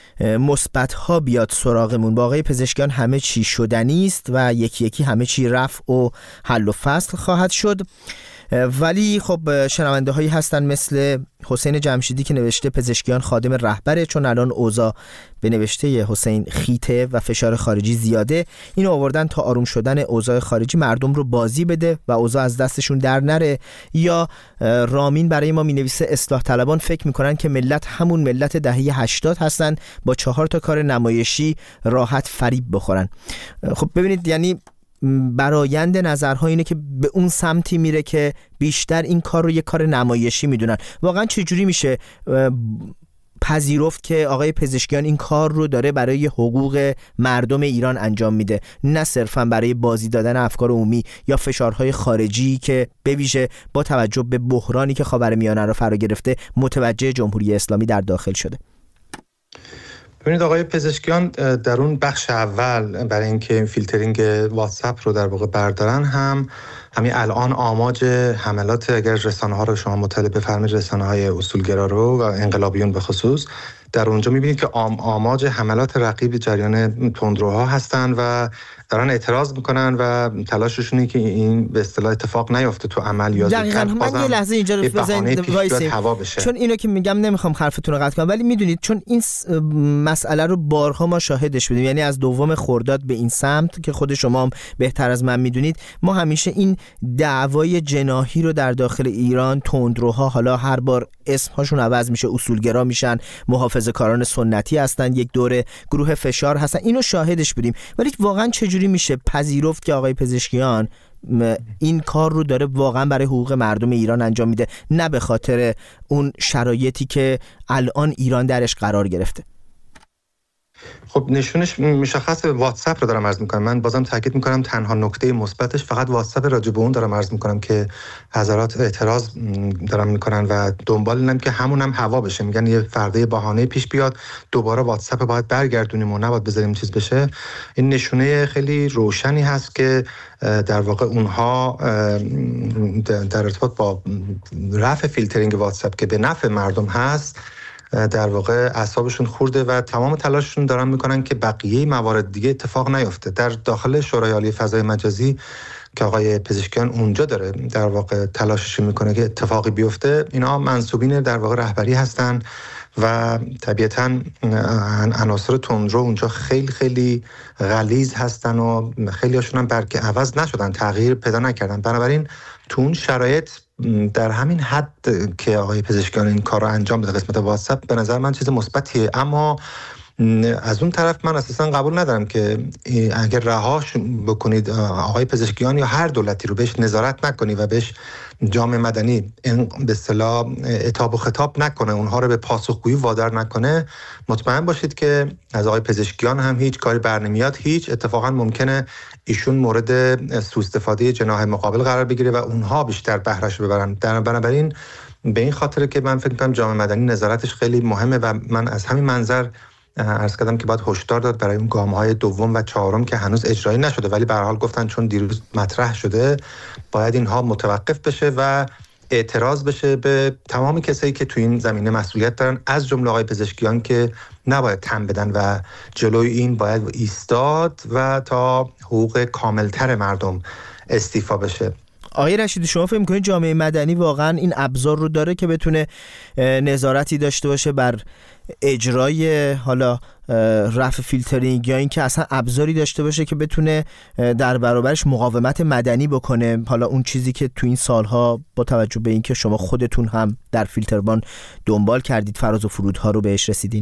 مثبت ها بیاد سراغمون. با آقای پزشکیان همه چی شدنی است و یکی یکی همه چی رفع و حل و فصل خواهد شد. ولی خب شنونده هایی هستن مثل حسین جمشیدی که نوشته پزشکیان خادم رهبره، چون الان اوضاع به نوشته حسین خیته و فشار خارجی زیاده، اینو آوردن تا آروم شدن اوضاع خارجی مردم رو بازی بده و اوضاع از دستشون در نره. یا رامین برای ما می نویسه اصلاح طلبان فکر میکنن که ملت همون ملت دهه 80 هستن، با 4 تا کار نمایشی راحت فریب بخورن. خب ببینید، یعنی برآیند نظرها اینه که به اون سمتی میره که بیشتر این کار رو یک کار نمایشی میدونن. واقعا چجوری میشه پذیرفت که آقای پزشکیان این کار رو داره برای حقوق مردم ایران انجام میده، نه صرفا برای بازی دادن افکار عمومی یا فشارهای خارجی که به ویژه با توجه به بحرانی که خاورمیانه رو فرا گرفته متوجه جمهوری اسلامی در داخل شده؟ ببینید آقای پزشکیان در اون بخش اول برای اینکه فیلترینگ واتساپ رو در واقع بردارن همین الان آماج حملات، اگر رسانه‌ها رو شما مطالعه بفرمایید، رسانه‌های اصولگرا رو و انقلابیون به خصوص، در اونجا میبینید که آماج حملات رقیب جریان تندروها هستن و دارن اعتراض میکنن و تلاششونه که این به اصطلاح اتفاق نیفته تو عمل یا دقیقاً. من یه لحظه اینجا رو وایسیم، چون اینو که میگم نمیخوام حرفتون رو قطع کنم، ولی میدونید چون این مسئله رو بارها ما شاهدش بودیم، یعنی از 2 خرداد به این سمت که خود شما هم بهتر از من میدونید، ما همیشه این دعوای جناحی رو در داخل ایران، تندروها، حالا هر بار اسمهاشون عوض میشه، اصولگرا میشن، محافظه‌کاران سنتی هستن، یک دوره گروه فشار هستن، اینو شاهدش بودیم. ولی واقعا چجوری میشه پذیرفت که آقای پزشکیان این کار رو داره واقعا برای حقوق مردم ایران انجام میده، نه به خاطر اون شرایطی که الان ایران درش قرار گرفته؟ خب نشونش مشخص واتساپ رو دارم عرض میکنم. من بازم تاکید میکنم تنها نکته مثبتش فقط واتساپ راجع به اون دارم عرض میکنم که حضرات اعتراض دارن میکنن و دنبال اینن که همون هم هوا بشه، میگن یه فردا بهانه پیش بیاد دوباره واتساپ باید برگردونیم و نباید بذاریم چیز بشه. این نشونه خیلی روشنی هست که در واقع اونها در ارتباط با رفع فیلترینگ واتساپ که به نفع مردم هست در واقع اعصابشون خورده و تمام تلاششون دارن میکنن که بقیه موارد دیگه اتفاق نیفته. در داخل شورای عالی فضای مجازی که آقای پزشکیان اونجا داره در واقع تلاشش میکنه که اتفاقی بیفته، اینا منسوبین در واقع رهبری هستن و طبیعتاً عناصر تندرو اونجا خیلی خیلی غلیظ هستن و خیلی هاشون هم برکه عوض نشدن، تغییر پیدا نکردن. بنابراین تو اون شرایط در همین حد که آقای پزشکیان این کار رو انجام بده قسمت واتساپ به نظر من چیز مثبتیه. اما از اون طرف من اساسا قبول ندارم که اگر رهاش بکنید آقای پزشکیان یا هر دولتی رو بهش نظارت نکنی و بهش جامعه مدنی به اصطلاح عتاب و خطاب نکنه، اونها رو به پاسخگویی وادار نکنه، مطمئن باشید که از آقای پزشکیان هم هیچ کاری برنمیاد. هیچ اتفاقا ممکنه ایشون مورد سوء استفاده جناح مقابل قرار بگیره و اونها بیشتر بهره‌شو ببرن. بنابراین به این خاطر که من فکر می‌کنم جامعه مدنی نظارتش خیلی مهمه و من از همین منظر عرض کردم که باید هشدار داد برای اون گام‌های دوم و چهارم که هنوز اجرایی نشده، ولی به هر حال گفتن چون دیروز مطرح شده باید اینها متوقف بشه و اعتراض بشه به تمام کسایی که تو این زمینه مسئولیت دارن، از جمله آقای پزشکیان که نباید تن بدن و جلوی این باید ایستاد و تا حقوق کاملتر مردم استیفا بشه. آقای رشیدی، شما فکر می‌کنید جامعه مدنی واقعا این ابزار رو داره که بتونه نظارتی داشته باشه بر اجرای حالا رفع فیلترینگ، یا اینکه اصلا ابزاری داشته باشه که بتونه در برابرش مقاومت مدنی بکنه؟ حالا اون چیزی که تو این سالها با توجه به اینکه شما خودتون هم در فیلتربان دنبال کردید، فراز و فرودها رو بهش رسیدین.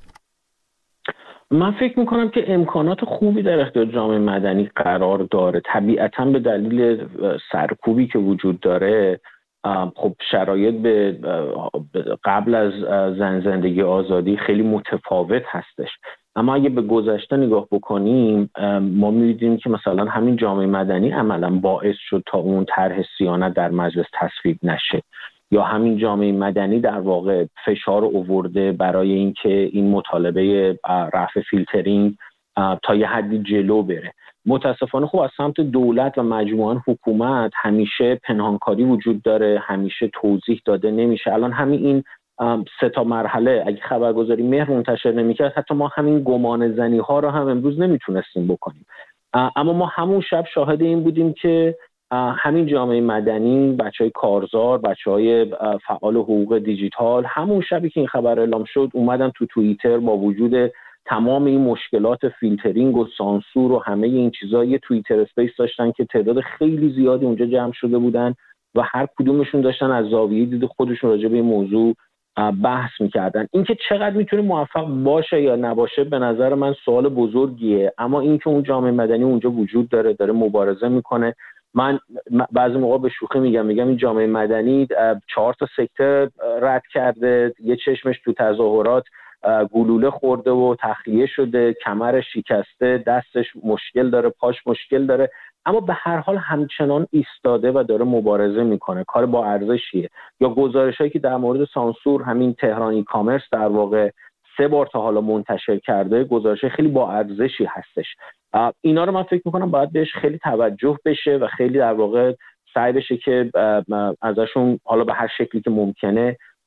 من فکر میکنم که امکانات خوبی در اختیار جامعه مدنی قرار داره. طبیعتاً به دلیل سرکوبی که وجود داره، خب شرایط به قبل از زن زندگی آزادی خیلی متفاوت هستش. اما اگه به گذشته نگاه بکنیم، ما می‌بینیم که مثلا همین جامعه مدنی عملاً باعث شد تا اون طرح صیانت در مجلس تصویب نشه، یا همین جامعه مدنی در واقع فشار آورده برای اینکه این مطالبه رفع فیلترینگ تا یه حدی جلو بره. متاسفانه خب از سمت دولت و مجموعاً حکومت همیشه پنهانکاری وجود داره، همیشه توضیح داده نمیشه. الان همین این 3 مرحله اگه خبرگزاری مهر منتشر نمیکرد، حتی ما همین گمان زنی ها رو هم امروز نمیتونستیم بکنیم. اما ما همون شب شاهد این بودیم که همین جامعه مدنی، بچهای کارزار، بچهای فعال حقوق دیجیتال، همون شبی که این خبر اعلام شد اومدن تو توییتر با وجود تمام این مشکلات فیلترینگ و سانسور و همه این چیزا یه توییتر اسپیس داشتن که تعداد خیلی زیادی اونجا جمع شده بودن و هر کدومشون داشتن از زاویه دید خودشون راجع به این موضوع بحث میکردن. اینکه چقدر میتونه موفق باشه یا نباشه به نظر من سوال بزرگیه، اما اینکه اون جامعه مدنی اونجا وجود داره مبارزه میکنه. من بعضی موقع به شوخی میگم این جامعه مدنی 4 سکته رد کرده، یه چشمش تو تظاهرات گلوله خورده و تخلیه شده، کمرش شکسته، دستش مشکل داره، پاش مشکل داره، اما به هر حال همچنان ایستاده و داره مبارزه میکنه. کار با ارزشیه. یا گزارشایی که در مورد سانسور همین تهران ای کامرس در واقع 3 بار تا حالا منتشر کرده، گزارش خیلی با ارزشی هستش. اینا رو من فکر میکنم باید بهش خیلی توجه بشه و خیلی در واقع سعی بشه که ازشون حالا به هر شکلی که ممکنه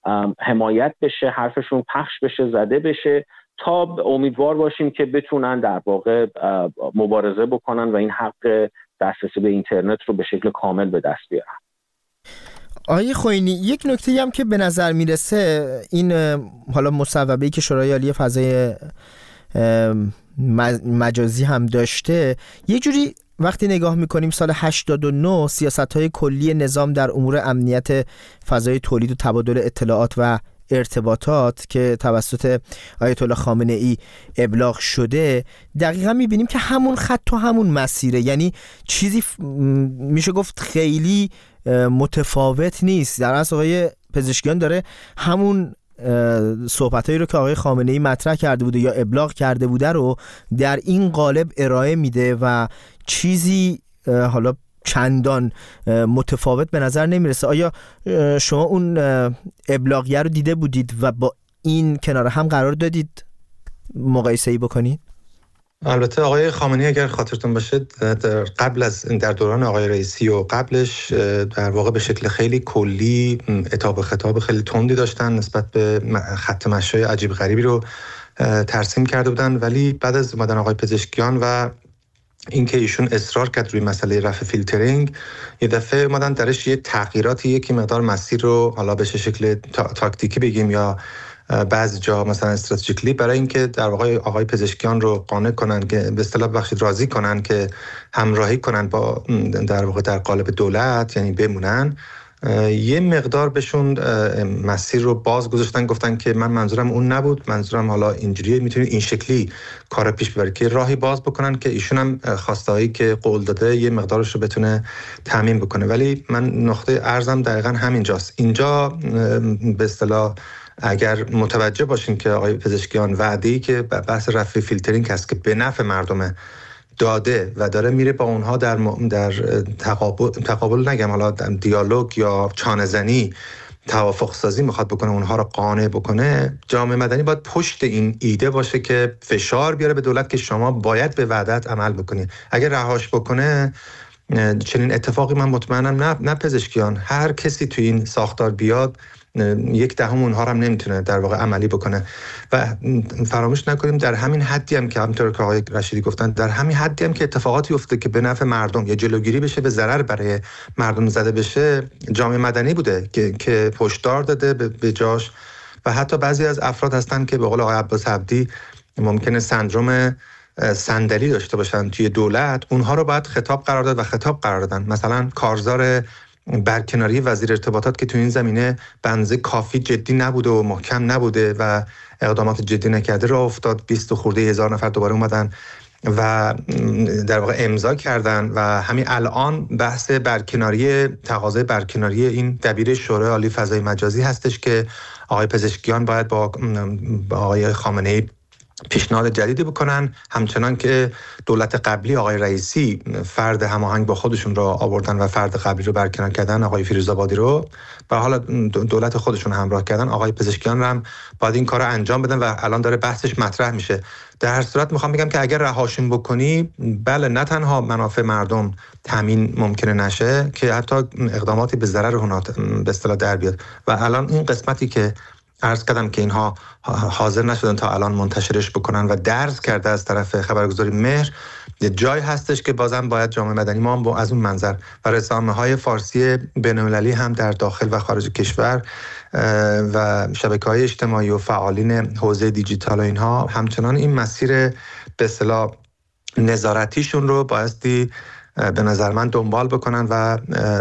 حمایت بشه، حرفشون پخش بشه، زده بشه، تا امیدوار باشیم که بتونن در واقع مبارزه بکنن و این حق دسترسی به اینترنت رو به شکل کامل به دست بیارن. آقای خوئینی، یک نکته‌ای هم که به نظر میرسه این حالا مصوبه‌ای که شورای عالی فضای مجازی هم داشته، یه جوری وقتی نگاه میکنیم سال 89 سیاست‌های کلی نظام در امور امنیت فضای تولید و تبادل اطلاعات و ارتباطات که توسط آیت الله خامنه ای ابلاغ شده، دقیقا میبینیم که همون خط و همون مسیره، یعنی چیزی میشه گفت خیلی متفاوت نیست. در اصل آقای پزشکیان داره همون صحبتایی رو که آقای خامنه ای مطرح کرده بوده یا ابلاغ کرده بوده رو در این قالب ارائه میده و چیزی حالا چندان متفاوت به نظر نمیرسه. آیا شما اون ابلاغیه رو دیده بودید و با این کنار هم قرار دادید مقایسه‌ای بکنید؟ البته آقای خامنه‌ای اگر خاطرتون باشه در دوران آقای رئیسی و قبلش در واقع به شکل خیلی کلی عتاب خطاب خیلی تندی داشتن نسبت به خط مشی عجیب غریبی رو ترسیم کرده بودن، ولی بعد از اومدن آقای پزشکیان و اینکه ایشون اصرار کرد روی مسئله رفع فیلترینگ، یه دفعه اومدن درش یه تغییراتی، یکی مقدار مسیر رو حالا به شکل تاکتیکی بگیم یا بعضی جا مثلا استراتژیکلی، برای اینکه در واقع آقای پزشکیان رو قانع کنن که به اصطلاح بخشید راضی کنن که همراهی کنن با در واقع در قالب دولت، یعنی بمونن، یه مقدار بهشون مسیر رو باز گذاشتن، گفتن که من منظورم اون نبود، منظورم حالا اینجوریه، میتونید این شکلی کار پیش ببرید، که راهی باز بکنن که ایشون هم خواسته‌هایی که قول داده یه مقدارش رو بتونه تامین بکنه. ولی من نقطه عرضم دقیقاً همینجاست. اینجا به اصطلاح اگر متوجه باشین که آقای پزشکیان وعده‌ای که بحث رفع فیلترینگ هست که به نفع مردم داده و داره میره با اونها در تقابل نگم حالا دیالوگ یا چانه‌زنی توافق سازی میخواد بکنه، اونها رو قانع بکنه، جامعه مدنی باید پشت این ایده باشه که فشار بیاره به دولت که شما باید به وعدت عمل بکنید. اگر رهاش بکنه چنین اتفاقی من مطمئنم نه پزشکیان، هر کسی تو این ساختار بیاد 1/10 اونها هم نمیتونه در واقع عملی بکنه. و فراموش نکنیم در همین حدی هم که همونطور که آقای رشیدی گفتن، در همین حدی هم که اتفاقاتی افتاده که به نفع مردم یا جلوگیری بشه به ضرر برای مردم زده بشه، جامعه مدنی بوده که پشتار داده به جاش. و حتی بعضی از افراد هستن که به قول آقای عباس عبدی ممکنه سندروم صندلی داشته باشن توی دولت، اونها رو باید خطاب قرار داد و خطاب قرار دادن. مثلا کارزار برکناری وزیر ارتباطات که تو این زمینه بنزه کافی جدی نبوده و محکم نبوده و اقدامات جدی نکرده راه افتاد، 20 خورده هزار نفر دوباره اومدن و در واقع امضا کردن. و همین الان بحث تقاضای برکناری این دبیر شورای عالی فضای مجازی هستش که آقای پزشکیان باید با آقای خامنه‌ای پیشنهاد جدیدی بکنن، همچنان که دولت قبلی آقای رئیسی فرد هماهنگ با خودشون رو آوردن و فرد قبلی رو برکنار کردن، آقای فیروزآبادی رو، و حالا دولت خودشون همراه کردن. آقای پزشکیان رو هم باید این کار رو انجام بدن و الان داره بحثش مطرح میشه. در هر صورت میخوام بگم که اگر رهاشون بکنی، بله نه تنها منافع مردم تامین ممکنه نشه که حتی اقداماتی به ضرر اونها به اصطلاح در بیاد. و الان این قسمتی که عرض کردم که اینها حاضر نشدن تا الان منتشرش بکنن و درز کرده از طرف خبرگزاری مهر، یه جای هستش که بازم باید جامعه مدنی ما از اون منظر و رسانه‌های فارسی بین‌المللی هم در داخل و خارج کشور و شبکه‌های اجتماعی و فعالین حوزه دیجیتال و اینها همچنان این مسیر به اصطلاح نظارتیشون رو بایستی به نظر من دنبال بکنن و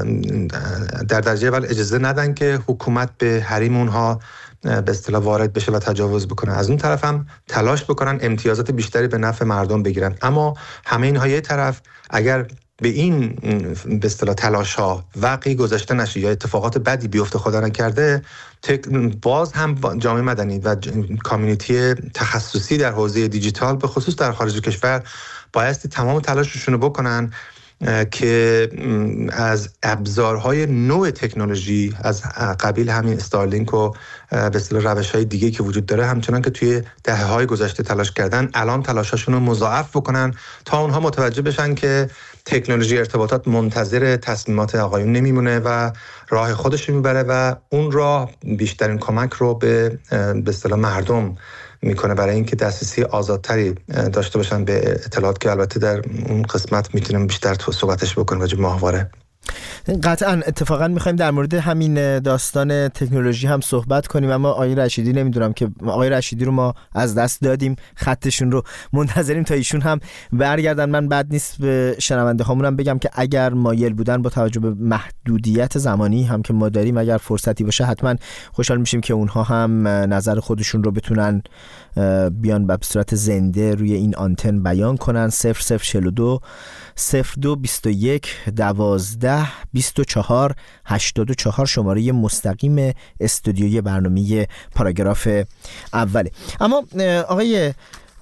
در درجه اول اجازه ندن که حکومت به حریم اونها به اصطلاح وارد بشه و تجاوز بکنه. از اون طرف هم تلاش بکنن امتیازات بیشتری به نفع مردم بگیرن. اما همه اینها یه طرف، اگر به این به اصطلاح تلاش‌ها وقعی گذاشته نشه یا اتفاقات بدی بیفته خدا نکرده، باز هم جامعه مدنی و کامیونیتی تخصصی در حوزه دیجیتال به خصوص در خارج کشور بایستی تمام تلاششون رو بکنن که از ابزارهای نوع تکنولوژی از قبیل همین استارلینک و به اصطلاح روش‌های دیگه که وجود داره، همچنان که توی دهه‌های گذشته تلاش کردن، الان تلاشاشون رو مضاعف بکنن تا اونها متوجه بشن که تکنولوژی ارتباطات منتظر تصمیمات آقایون نمیمونه و راه خودش رو میبره و اون راه بیشترین کمک رو به اصطلاح مردم میکنه برای اینکه دسترسی آزادتری داشته باشن به اطلاعات، که البته در اون قسمت میتونیم بیشتر صحبتش بکنیم راجع به ماهواره. قطعا اتفاقا میخوایم در مورد همین داستان تکنولوژی هم صحبت کنیم، اما آقای رشیدی نمیدونم که آقای رشیدی رو ما از دست دادیم، خطشون رو منتظریم تا ایشون هم برگردن. من بد نیست به شنونده هامونم بگم که اگر مایل بودن با توجه به محدودیت زمانی هم که ما داریم، اگر فرصتی باشه حتما خوشحال میشیم که اونها هم نظر خودشون رو بتونن بیان به صورت زنده روی این آنتن بیان کنن. 0042 02 21 12 24 84 شماره مستقیم استودیوی برنامه پاراگراف اوله. اما آقای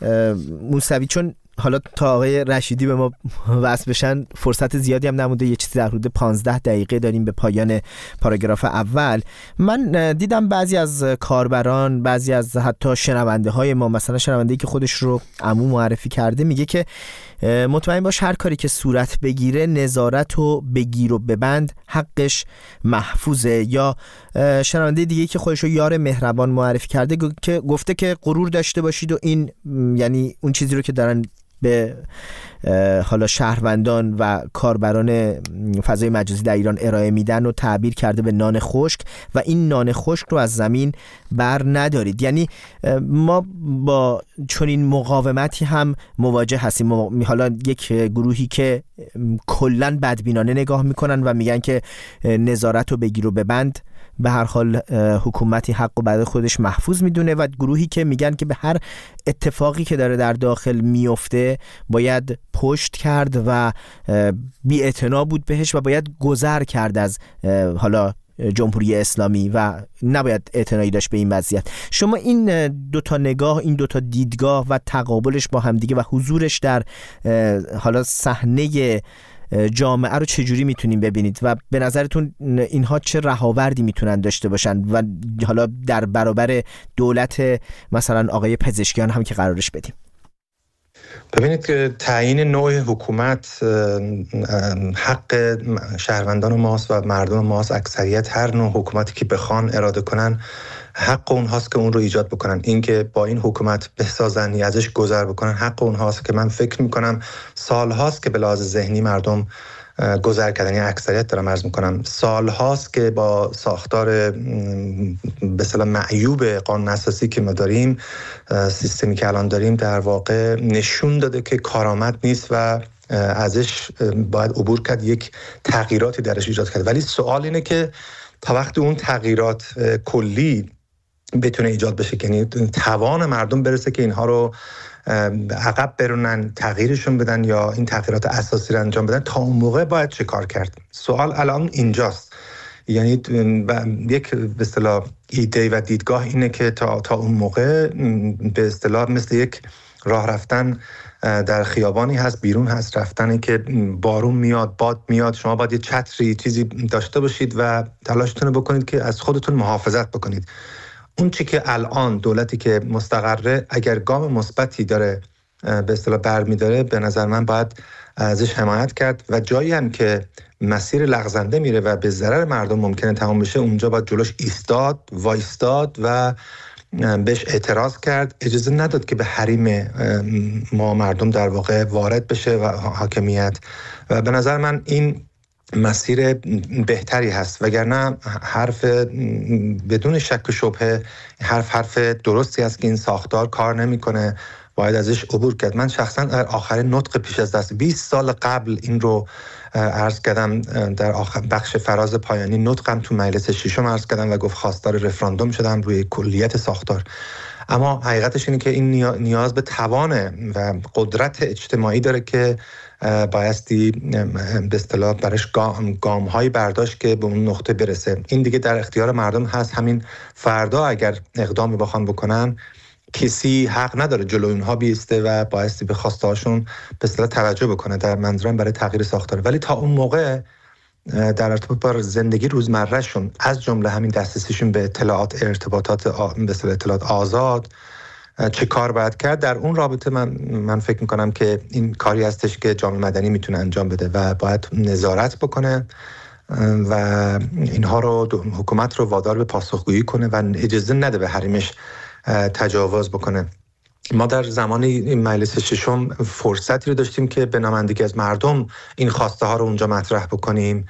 موسوی، چون حالا تا آقای رشیدی به ما وصل بشن فرصت زیادی هم نمونده، یه چیزی در حدود 15 دقیقه داریم به پایان پاراگراف اول. من دیدم بعضی از کاربران، بعضی از حتی شنونده های ما، مثلا شنونده‌ای که خودش رو عمو معرفی کرده، میگه که مطمئن باش هر کاری که صورت بگیره نظارت و بگیر و ببند حقش محفوظه. یا شنونده دیگه که خودش رو یار مهربان معرفی کرده که گفته که غرور داشته باشید و این یعنی اون چیزی رو که دارن به حالا شهروندان و کاربران فضای مجازی در ایران ارائه میدن و تعبیر کرده به نان خشک و این نان خشک رو از زمین بر ندارید. یعنی ما با چنین مقاومتی هم مواجه هستیم. حالا یک گروهی که کلن بدبینانه نگاه میکنن و میگن که نظارت رو بگیر و ببند، به هر حال حکومتی حق و بعد خودش محفوظ میدونه، و گروهی که میگن که به هر اتفاقی که داره در داخل میفته باید پشت کرد و بی‌اعتنا بود بهش و باید گذر کرد از حالا جمهوری اسلامی و نباید اعتنایی داشت به این وضعیت. شما این دوتا نگاه، این دوتا دیدگاه و تقابلش با همدیگه و حضورش در حالا صحنه جامعه رو چجوری میتونیم ببینید و به نظرتون اینها چه رهاوردی میتونن داشته باشن و حالا در برابر دولت مثلا آقای پزشکیان هم که قرارش بدیم؟ ببینید که تعیین نوع حکومت حق شهروندان ماست و مردم ماست. اکثریت هر نوع حکومتی که بخوان اراده کنن حق اونهاست که اون رو ایجاد بکنن. این که با این حکومت بسازن یا ازش گذر بکنن حق اونهاست که من فکر میکنم سال هاست که به لحاظ ذهنی مردم گذر کردن، یعنی اکثریت دارم عرض میکنم سال هاست که با ساختار به اصطلاح معیوب قانون اساسی که ما داریم، سیستمی که الان داریم در واقع نشون داده که کارآمد نیست و ازش باید عبور کرد، یک تغییراتی درش ایجاد کرد. ولی سوال اینه که تا وقتی اون تغییرات کلی بتونه ایجاد بشه که یعنی توان مردم برسه که اینها رو عقب برونن، تغییرشون بدن یا این تغییرات اساسی رو انجام بدن، تا اون موقع باید چه کار کرد؟ سوال الان اینجاست. یعنی یک به اصطلاح ایده و دیدگاه اینه که تا اون موقع به اصطلاح مثل یک راه رفتن در خیابانی هست، بیرون هست، رفتنی که بارون میاد، باد میاد، شما باید یه چتری چیزی داشته باشید و تلاشتون رو بکنید که از خودتون محافظت بکنید. اون چی که الان دولتی که مستقره اگر گام مثبتی داره به اصطلاح برمی‌داره، به نظر من باید ازش حمایت کرد و جایی هم که مسیر لغزنده میره و به ضرر مردم ممکنه تمام بشه، اونجا باید جلوش وایستاد و بهش اعتراض کرد، اجازه نداد که به حریم ما مردم در واقع وارد بشه و حاکمیت. و به نظر من این مسیر بهتری هست، وگرنه حرف بدون شک و شبهه حرف درستی است که این ساختار کار نمیکنه، باید ازش عبور کرد. من شخصا در آخرین نطق پیش از دست 20 سال قبل این رو عرض کردم، در بخش فراز پایانی نطقم تو مجلس ششم عرض کردم و گفت خواستار رفراندوم شدم روی کلیت ساختار. اما حقیقتش اینه که این نیاز به توان و قدرت اجتماعی داره که بایستی به اصطلاح برش گام‌هایی برداشت که به اون نقطه برسه. این دیگه در اختیار مردم هست. همین فردا اگر اقدامی بخوان بکنن، کسی حق نداره جلو اونها بیسته و بایستی به خواستهاشون به اصطلاح توجه بکنه، در منظورم برای تغییر ساختار. ولی تا اون موقع در ارتباط با زندگی روزمرهشون، از جمله همین دسترسیشون به اطلاعات ارتباطات به اصطلاح اطلاعات آزاد، چه کار باید کرد، در اون رابطه من فکر میکنم که این کاری هستش که جامعه مدنی میتونه انجام بده و باید نظارت بکنه و اینها رو حکومت رو وادار به پاسخگویی کنه و اجازه نده به حریمش تجاوز بکنه. ما در زمان این مجلس ششم فرصتی رو داشتیم که به نمایندگی از مردم این خواسته ها رو اونجا مطرح بکنیم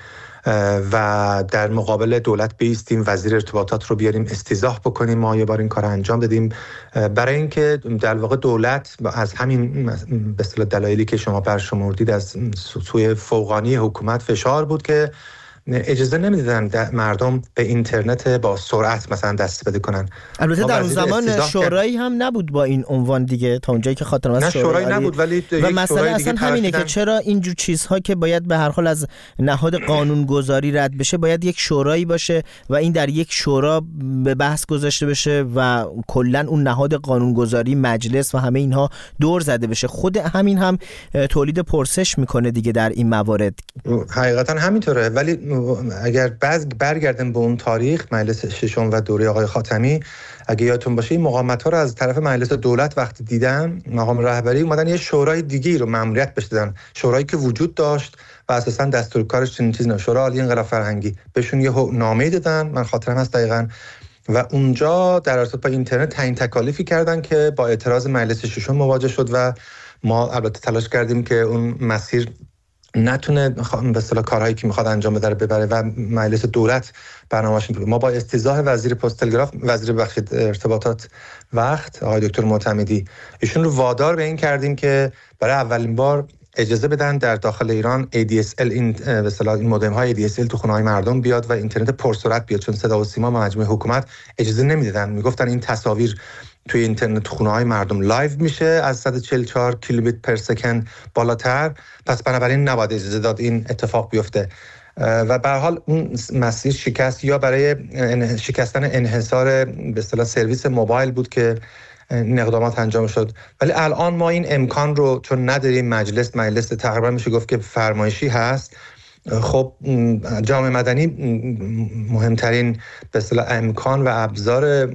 و در مقابل دولت بایستیم، وزیر ارتباطات رو بیاریم استیضاح بکنیم. ما یه بار این کار انجام دادیم برای اینکه در واقع دولت از همین به اصطلاح دلایلی که شما برشمردید از سوی فوقانی حکومت فشار بود که اجازه نمیدادن مردم به اینترنت با سرعت مثلا دست بده کنن. البته در اون زمان شورایی هم نبود با این عنوان دیگه، تا اونجایی که خاطرم هست شورایی نبود، ولی و مسئله اصلا همینه که چرا اینجور چیزها که باید به هر حال از نهاد قانونگذاری رد بشه باید یک شورایی باشه و این در یک شورا به بحث گذاشته بشه و کلا اون نهاد قانونگذاری، مجلس و همه اینها دور زده بشه. خود همین هم تولید پرسش میکنه دیگه در این موارد. حقیقتا همینطوره، ولی اگر برگردیم به اون تاریخ مجلس ششم و دوره آقای خاتمی، اگه یادتون باشه این مقاومت‌ها رو از طرف مجلس دولت وقتی دیدن، مقام رهبری اومدن یه شورای دیگه‌ای رو مأموریت بهش دادن، شورایی که وجود داشت و اساساً دستور کارش چنین چیزی نه، شورای عالی انقلاب فرهنگی، بهشون یه نامه دادن، من خاطرم هست دقیقاً، و اونجا در ارتباط با اینترنت تعیین تکالیفی کردن که با اعتراض مجلس ششم مواجه شد و ما البته تلاش کردیم که اون مسیر نتونه به اصطلاح کارهایی که میخواد انجام بده ببره و مجلس دولت برنامه‌اش. ما با استیضاح وزیر پست تلگراف، وزیر ارتباطات وقت آقای دکتر معتمدی، ایشون رو وادار به این کردیم که برای اولین بار اجازه بدن در داخل ایران ADSL این به اصطلاح این مودم‌های ADSL تو خونه‌های مردم بیاد و اینترنت پرسرعت بیاد، چون صدا و سیما مجموعه حکومت اجازه نمیدادن. میگفتن این تصاویر توی اینترنت خونه‌های مردم لایو میشه از 144 کیلومتر پر سکند بالاتر، پس بنابراین نباید اجازه داد این اتفاق بیفته و به هر حال اون مسیر شکست، یا برای شکستن انحصار به اصطلاح سرویس موبایل بود که این اقدامات انجام شد. ولی الان ما این امکان رو چون نداریم، مجلس تقریبا میشه گفت که فرمایشی هست. خب جامعه مدنی مهمترین به اصطلاح امکان و ابزار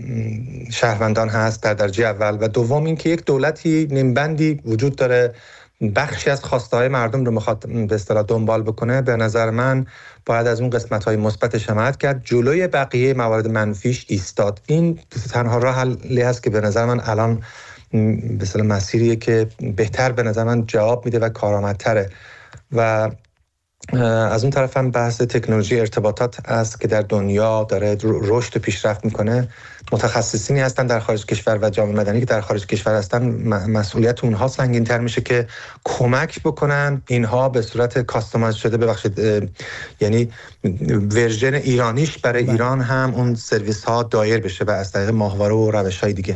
شهروندان هست در درجه اول، و دوم این که یک دولتی نیمبندی وجود داره، بخشی از خواسته‌های مردم رو میخواد به اصطلاح دنبال بکنه. به نظر من باید از اون قسمت‌های مثبتش حمایت کرد، جلوی بقیه موارد منفیش ایستاد. این تنها راه حلی هست که به نظر من الان به اصطلاح مسیریه که بهتر به نظر من جواب میده و کارآمدتره. و از اون طرف هم بحث تکنولوژی ارتباطات است که در دنیا داره رشد و پیشرفت میکنه. متخصصینی هستن در خارج کشور و جامعه مدنی که در خارج کشور هستن، مسئولیت اونها سنگین‌تر میشه که کمک بکنن اینها به صورت کاستومایز شده، یعنی ورژن ایرانیش برای ایران هم اون سرویس ها دایر بشه و از طریق ماهواره و روش‌های دیگه.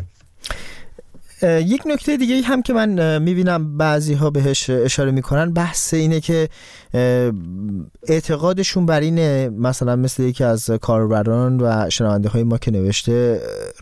یک نکته دیگه هم که من میبینم بعضی ها بهش اشاره میکنن، بحث اینه که اعتقادشون بر اینه، مثلا مثل یکی از کاربران و شنونده های ما که نوشته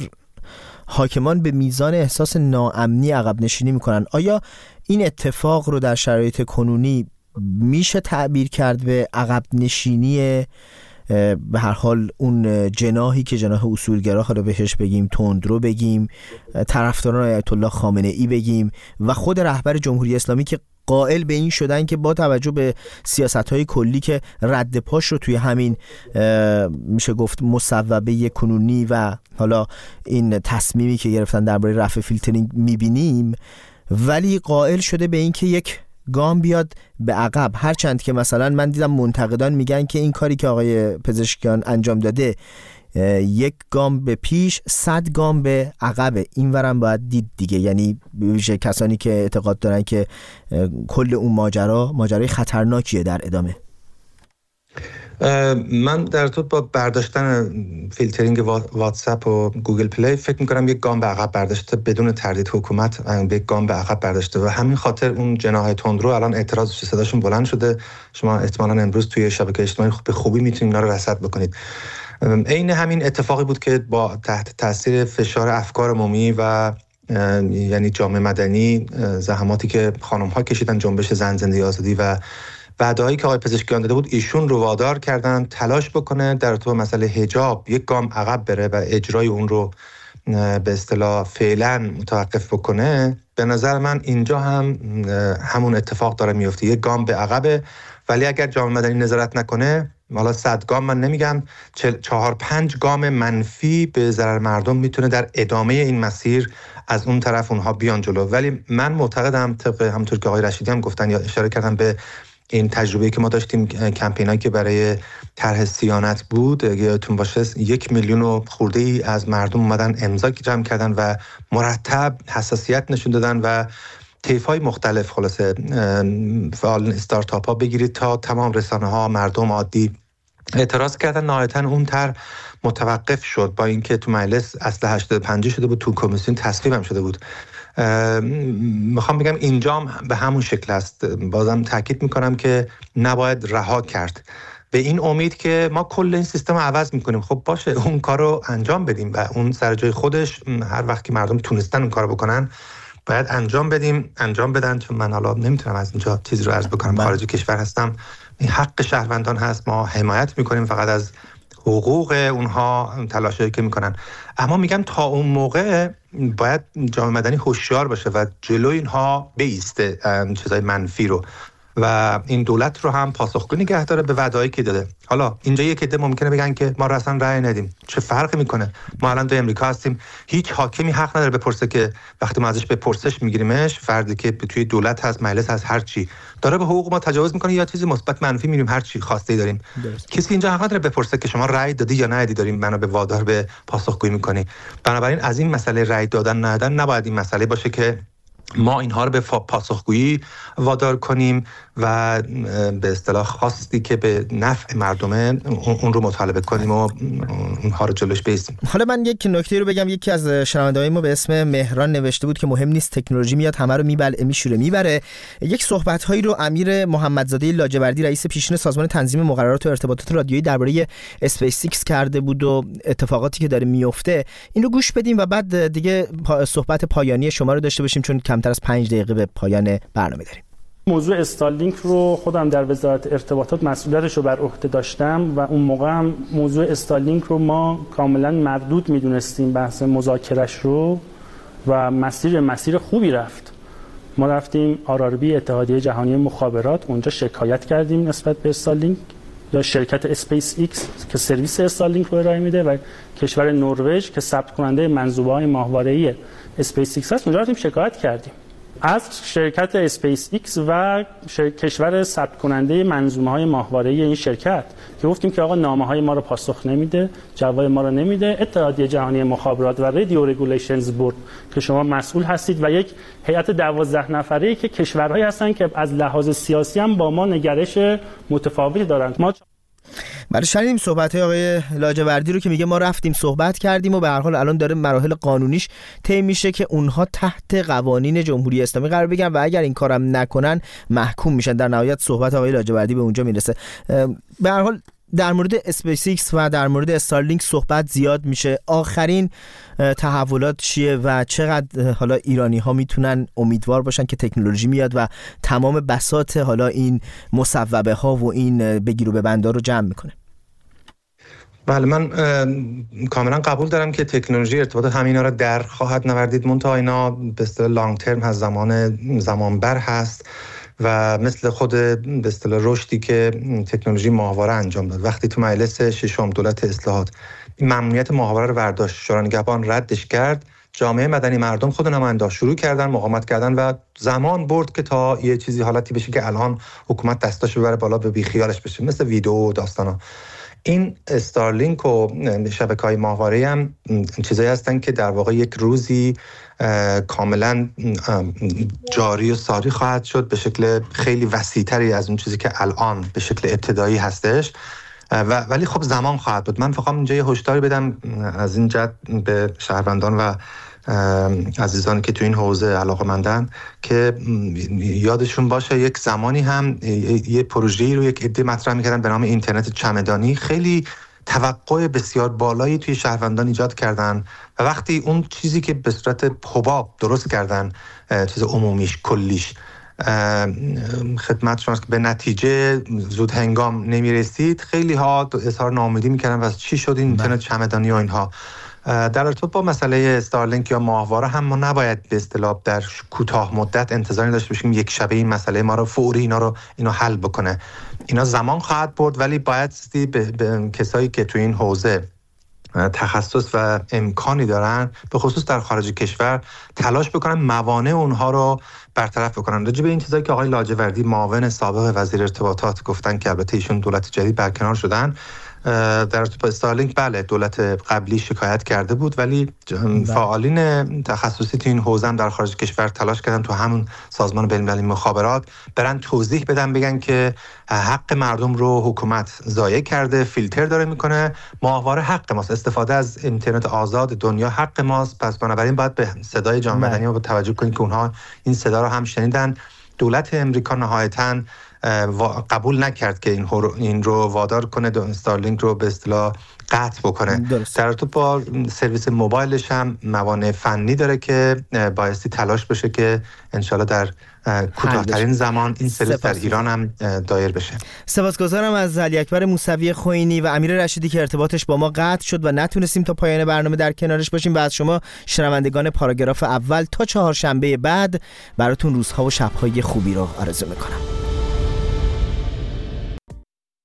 حاکمان به میزان احساس ناامنی عقب نشینی میکنن. آیا این اتفاق رو در شرایط کنونی میشه تعبیر کرد به عقب نشینی به هر حال اون جناحی که جناح اصولگرا، حالا بهش بگیم تندرو بگیم، طرفداران آیت الله خامنه ای بگیم، و خود رهبر جمهوری اسلامی که قائل به این شدن که با توجه به سیاست‌های کلی که رد پاش رو توی همین میشه گفت مصوبه کنونی و حالا این تصمیمی که گرفتن درباره رفع فیلترینگ میبینیم، ولی قائل شده به این که یک گام بیاد به عقب. هرچند که مثلا من دیدم منتقدان میگن که این کاری که آقای پزشکیان انجام داده یک گام به پیش 100 گام به عقبه، این ورم باید دید دیگه. یعنی ویژه کسانی که اعتقاد دارن که کل اون ماجرای خطرناکیه در ادامه. من در ارتباط با برداشتن فیلترینگ واتساپ و گوگل پلی فکر میکنم یک گام به عقب برداشته، بدون تردید حکومت یک گام به عقب برداشته و همین خاطر اون جناح تندرو الان اعتراضش صداشون بلند شده. شما احتمالاً امروز توی شبکه اجتماعی به خوبی میتونید اینا رو رصد بکنید. عین همین اتفاقی بود که با تحت تاثیر فشار افکار عمومی و یعنی جامعه مدنی، زحماتی که خانم‌ها کشیدن، جنبش زن زندگی آزادی و وعده‌هایی که آقای پزشکیان داده بود، ایشون رو وادار کردن تلاش بکنه در ارتباط مسئله حجاب یک گام عقب بره و اجرای اون رو به اصطلاح فعلا متوقف بکنه، به نظر من اینجا هم همون اتفاق داره میفته، یک گام به عقبه. ولی اگر جامعه مدنی نظارت نکنه، حالا 100 گام من نمیگم، 4-5 گام منفی به ضرر مردم میتونه در ادامه این مسیر از اون طرف اونها بیان جلو. ولی من معتقدم طبق همونطور که آقای رشیدی هم گفتن یا اشاره کردن به این تجربه‌ای که ما داشتیم، کمپینایی که برای طرح صیانت بود، یادتون باشه 1 میلیون خورده ای از مردم اومدن امضا جمع کردن و مرتب حساسیت نشون دادن و طیف‌های مختلف، خلاصه فعال استارتاپ ها بگیرید تا تمام رسانه ها، مردم عادی اعتراض کردن. نهایتاً اون طرح متوقف شد، با اینکه تو مجلس اصل 85 شده بود، تو کمیسیون تصویب هم شده بود. میخوام بگم اینجا به همون شکل است. بازم تاکید میکنم که نباید رها کرد به این امید که ما کل این سیستم رو عوض میکنیم. خب باشه، اون کار رو انجام بدیم و اون سر جای خودش، هر وقت که مردم تونستن اون کار بکنن باید انجام بدن. چون من حالا نمیتونم از اینجا چیزی رو عرض بکنم، خارج کشور هستم، این حق شهروندان هست، ما حمایت میکنیم فقط از حقوق اونها، تلاشایی که میکنن. اما میگم تا اون موقع باید جامعه مدنی هوشیار باشه و جلوی اینها بیسته چیزای منفی رو، و این دولت رو هم پاسخگو نگه داره به وعده‌ای که داده. حالا اینجا یک عده ممکنه بگن که ما اصلا رأی ندیم، چه فرقی میکنه؟ ما الان تو امریکا هستیم، هیچ حاکمی حق نداره بپرسه که وقتی ما ازش به پرسش میگیریمش، فردی که توی دولت هست، مجلس هست، هر چی داره به حقوق ما تجاوز میکنه یا چیزی مثبت منفی میریم هر چی خواسته داریم. کسی اینجا حق نداره بپرسه که شما رأی دادی یا ندادی، داریم منو به وادار به پاسخگویی میکنی. بنابراین از این مسئله رأی دادن ندادن نباید این مسئله باشه که ما اینها رو به پاسخگویی وادار کنیم و به اصطلاح خواستی که به نفع مردمه اون رو مطالبه کنیم و اونها رو جلوش بیستیم. حالا من یک نکته رو بگم. یکی از شنونده‌های ما به اسم مهران نوشته بود که مهم نیست، تکنولوژی میاد همه رو میبلعه میشوره میبره. یک صحبت‌هایی رو امیر محمدزاده لاجوردی رئیس پیشین سازمان تنظیم مقررات و ارتباطات رادیویی درباره اسپیس ایکس کرده بود و اتفاقاتی که داره میفته. این رو گوش بدیم و بعد دیگه صحبت پایانی شما رو داشته باشیم، چون کمتر از 5 دقیقه به پایان برنامه داریم. موضوع استارلینک رو خودم در وزارت ارتباطات مسئولیتش رو بر عهده داشتم و اون موقع هم موضوع استارلینک رو ما کاملا مردود میدونستیم، بحث مذاکرهش رو، و مسیر خوبی رفت. ما رفتیم RRB، اتحادیه جهانی مخابرات، اونجا شکایت کردیم نسبت به استارلینک یا شرکت اسپیس ایکس که سرویس استارلینک رو ارائه میده و کشور نروژ که ثبت کننده منظومه‌های ماهواره‌ای اسپیس ایکس هست. اونجا رفتیم شکایت کردیم از شرکت اسپیس ایکس و کشور ثبت کننده منظومه‌های ماهواره‌ای این شرکت، که گفتیم که آقا نامه‌های ما رو پاسخ نمیده، جواب ما رو نمیده. اتحادیه جهانی مخابرات و رادیو رگولیشنز بورد که شما مسئول هستید و یک هیئت 12 نفره‌ای که کشورهایی هستن که از لحاظ سیاسی هم با ما نگرش متفاوتی دارن. ما برای شنیدیم صحبت‌های آقای لاجوردی رو که میگه ما رفتیم صحبت کردیم و به هر حال الان داره مراحل قانونیش طی میشه که اونها تحت قوانین جمهوری اسلامی قرار بگیرن و اگر این کارم نکنن محکوم میشن. در نهایت صحبت آقای لاجوردی به اونجا میرسه. به هر حال در مورد اسپیس ایکس و در مورد استارلینک صحبت زیاد میشه. آخرین تحولات چیه و چقدر حالا ایرانی ها میتونن امیدوار باشن که تکنولوژی میاد و تمام بساط حالا این مصوبه ها و این بگیر و ببندا رو جمع میکنه؟ بله، من کاملا قبول دارم که تکنولوژی ارتباطات همینا را در خواهد نوردید، منتها اینا به اصطلاح لانگ ترم هست، زمان بر هست و مثل خود به اصطلاح رشدی که تکنولوژی ماهواره انجام داد. وقتی تو مجلس ششم دولت اصلاحات این ممنوعیت ماهواره رو برداشت، شورای نگهبان ردش کرد، جامعه مدنی، مردم خود نمایندگان شروع کردن مقاومت کردن و زمان برد که تا یه چیزی حالتی بشه که الان حکومت دستاشو ببره بالا، به بیخیالش بشه، مثل ویدیو و داستانا. این استارلینک و شبکه‌های ماهواره‌ای هم چیزایی هستن که در واقع یک روزی کاملا جاری و ساری خواهد شد به شکل خیلی وسیع‌تری از اون چیزی که الان به شکل ابتدایی هستش، ولی خب زمان خواهد بود. من فقط اینجا یه هشداری بدم از این جهت به شهروندان و عزیزانی که تو این حوزه علاقه‌مندن که یادشون باشه یک زمانی هم یه پروژه‌ای رو یک عده مطرح می‌کردن به نام اینترنت چمدانی، خیلی توقع بسیار بالایی توی شهروندان ایجاد کردن و وقتی اون چیزی که به صورت حباب درست کردن، چیز عمومیش کلیش خدمت شما که به نتیجه زود هنگام نمیرسید، خیلی ها اظهار ناامیدی میکردن و چی شد این اینترنت چمدانی و اینها. در ارتباط با مسئله استارلینک یا ماهواره هم ما نباید به اصطلاح در کوتاه مدت انتظاری داشته باشیم یک شبه این مسئله ما رو فوری اینو حل بکنه. اینا زمان خواهد برد، ولی باید به کسایی که تو این حوزه تخصص و امکانی دارن، به خصوص در خارج کشور، تلاش بکنن موانع اونها رو برطرف بکنن. راجع به این چیزایی که آقای لاجوردی معاون سابق وزیر ارتباطات گفتن که البته ایشون دولت جدید برکنار شدن، در ارتباط با استارلینک بله دولت قبلی شکایت کرده بود، ولی فعالین تخصصی تو این حوزه هم در خارج کشور تلاش کردن تو همون سازمان بین‌المللی مخابرات برن توضیح بدن، بگن که حق مردم رو حکومت ضایع کرده، فیلتر داره میکنه، ماهواره حق ماست، استفاده از اینترنت آزاد دنیا حق ماست، پس بنابراین باید به صدای جامعه مدنی با توجه کنید که اونها این صدا رو هم شنیدن. دولت امریکا نهایتاً قبول نکرد که این رو وادار کنه استارلینک رو به اصطلاح قطع بکنه. در ارتباط با سرویس موبایلش هم موانع فنی داره که بایستی تلاش بشه که انشالله در کوتاه‌ترین زمان این سرویس در ایران هم دایر بشه. سپاسگزارم از علی اکبر موسوی خوئینی و امیر رشیدی که ارتباطش با ما قطع شد و نتونستیم تا پایان برنامه در کنارش باشیم، و از شما شنوندگان پاراگراف اول تا چهارشنبه بعد براتون روزها و شب‌های خوبی رو آرزو می‌کنم.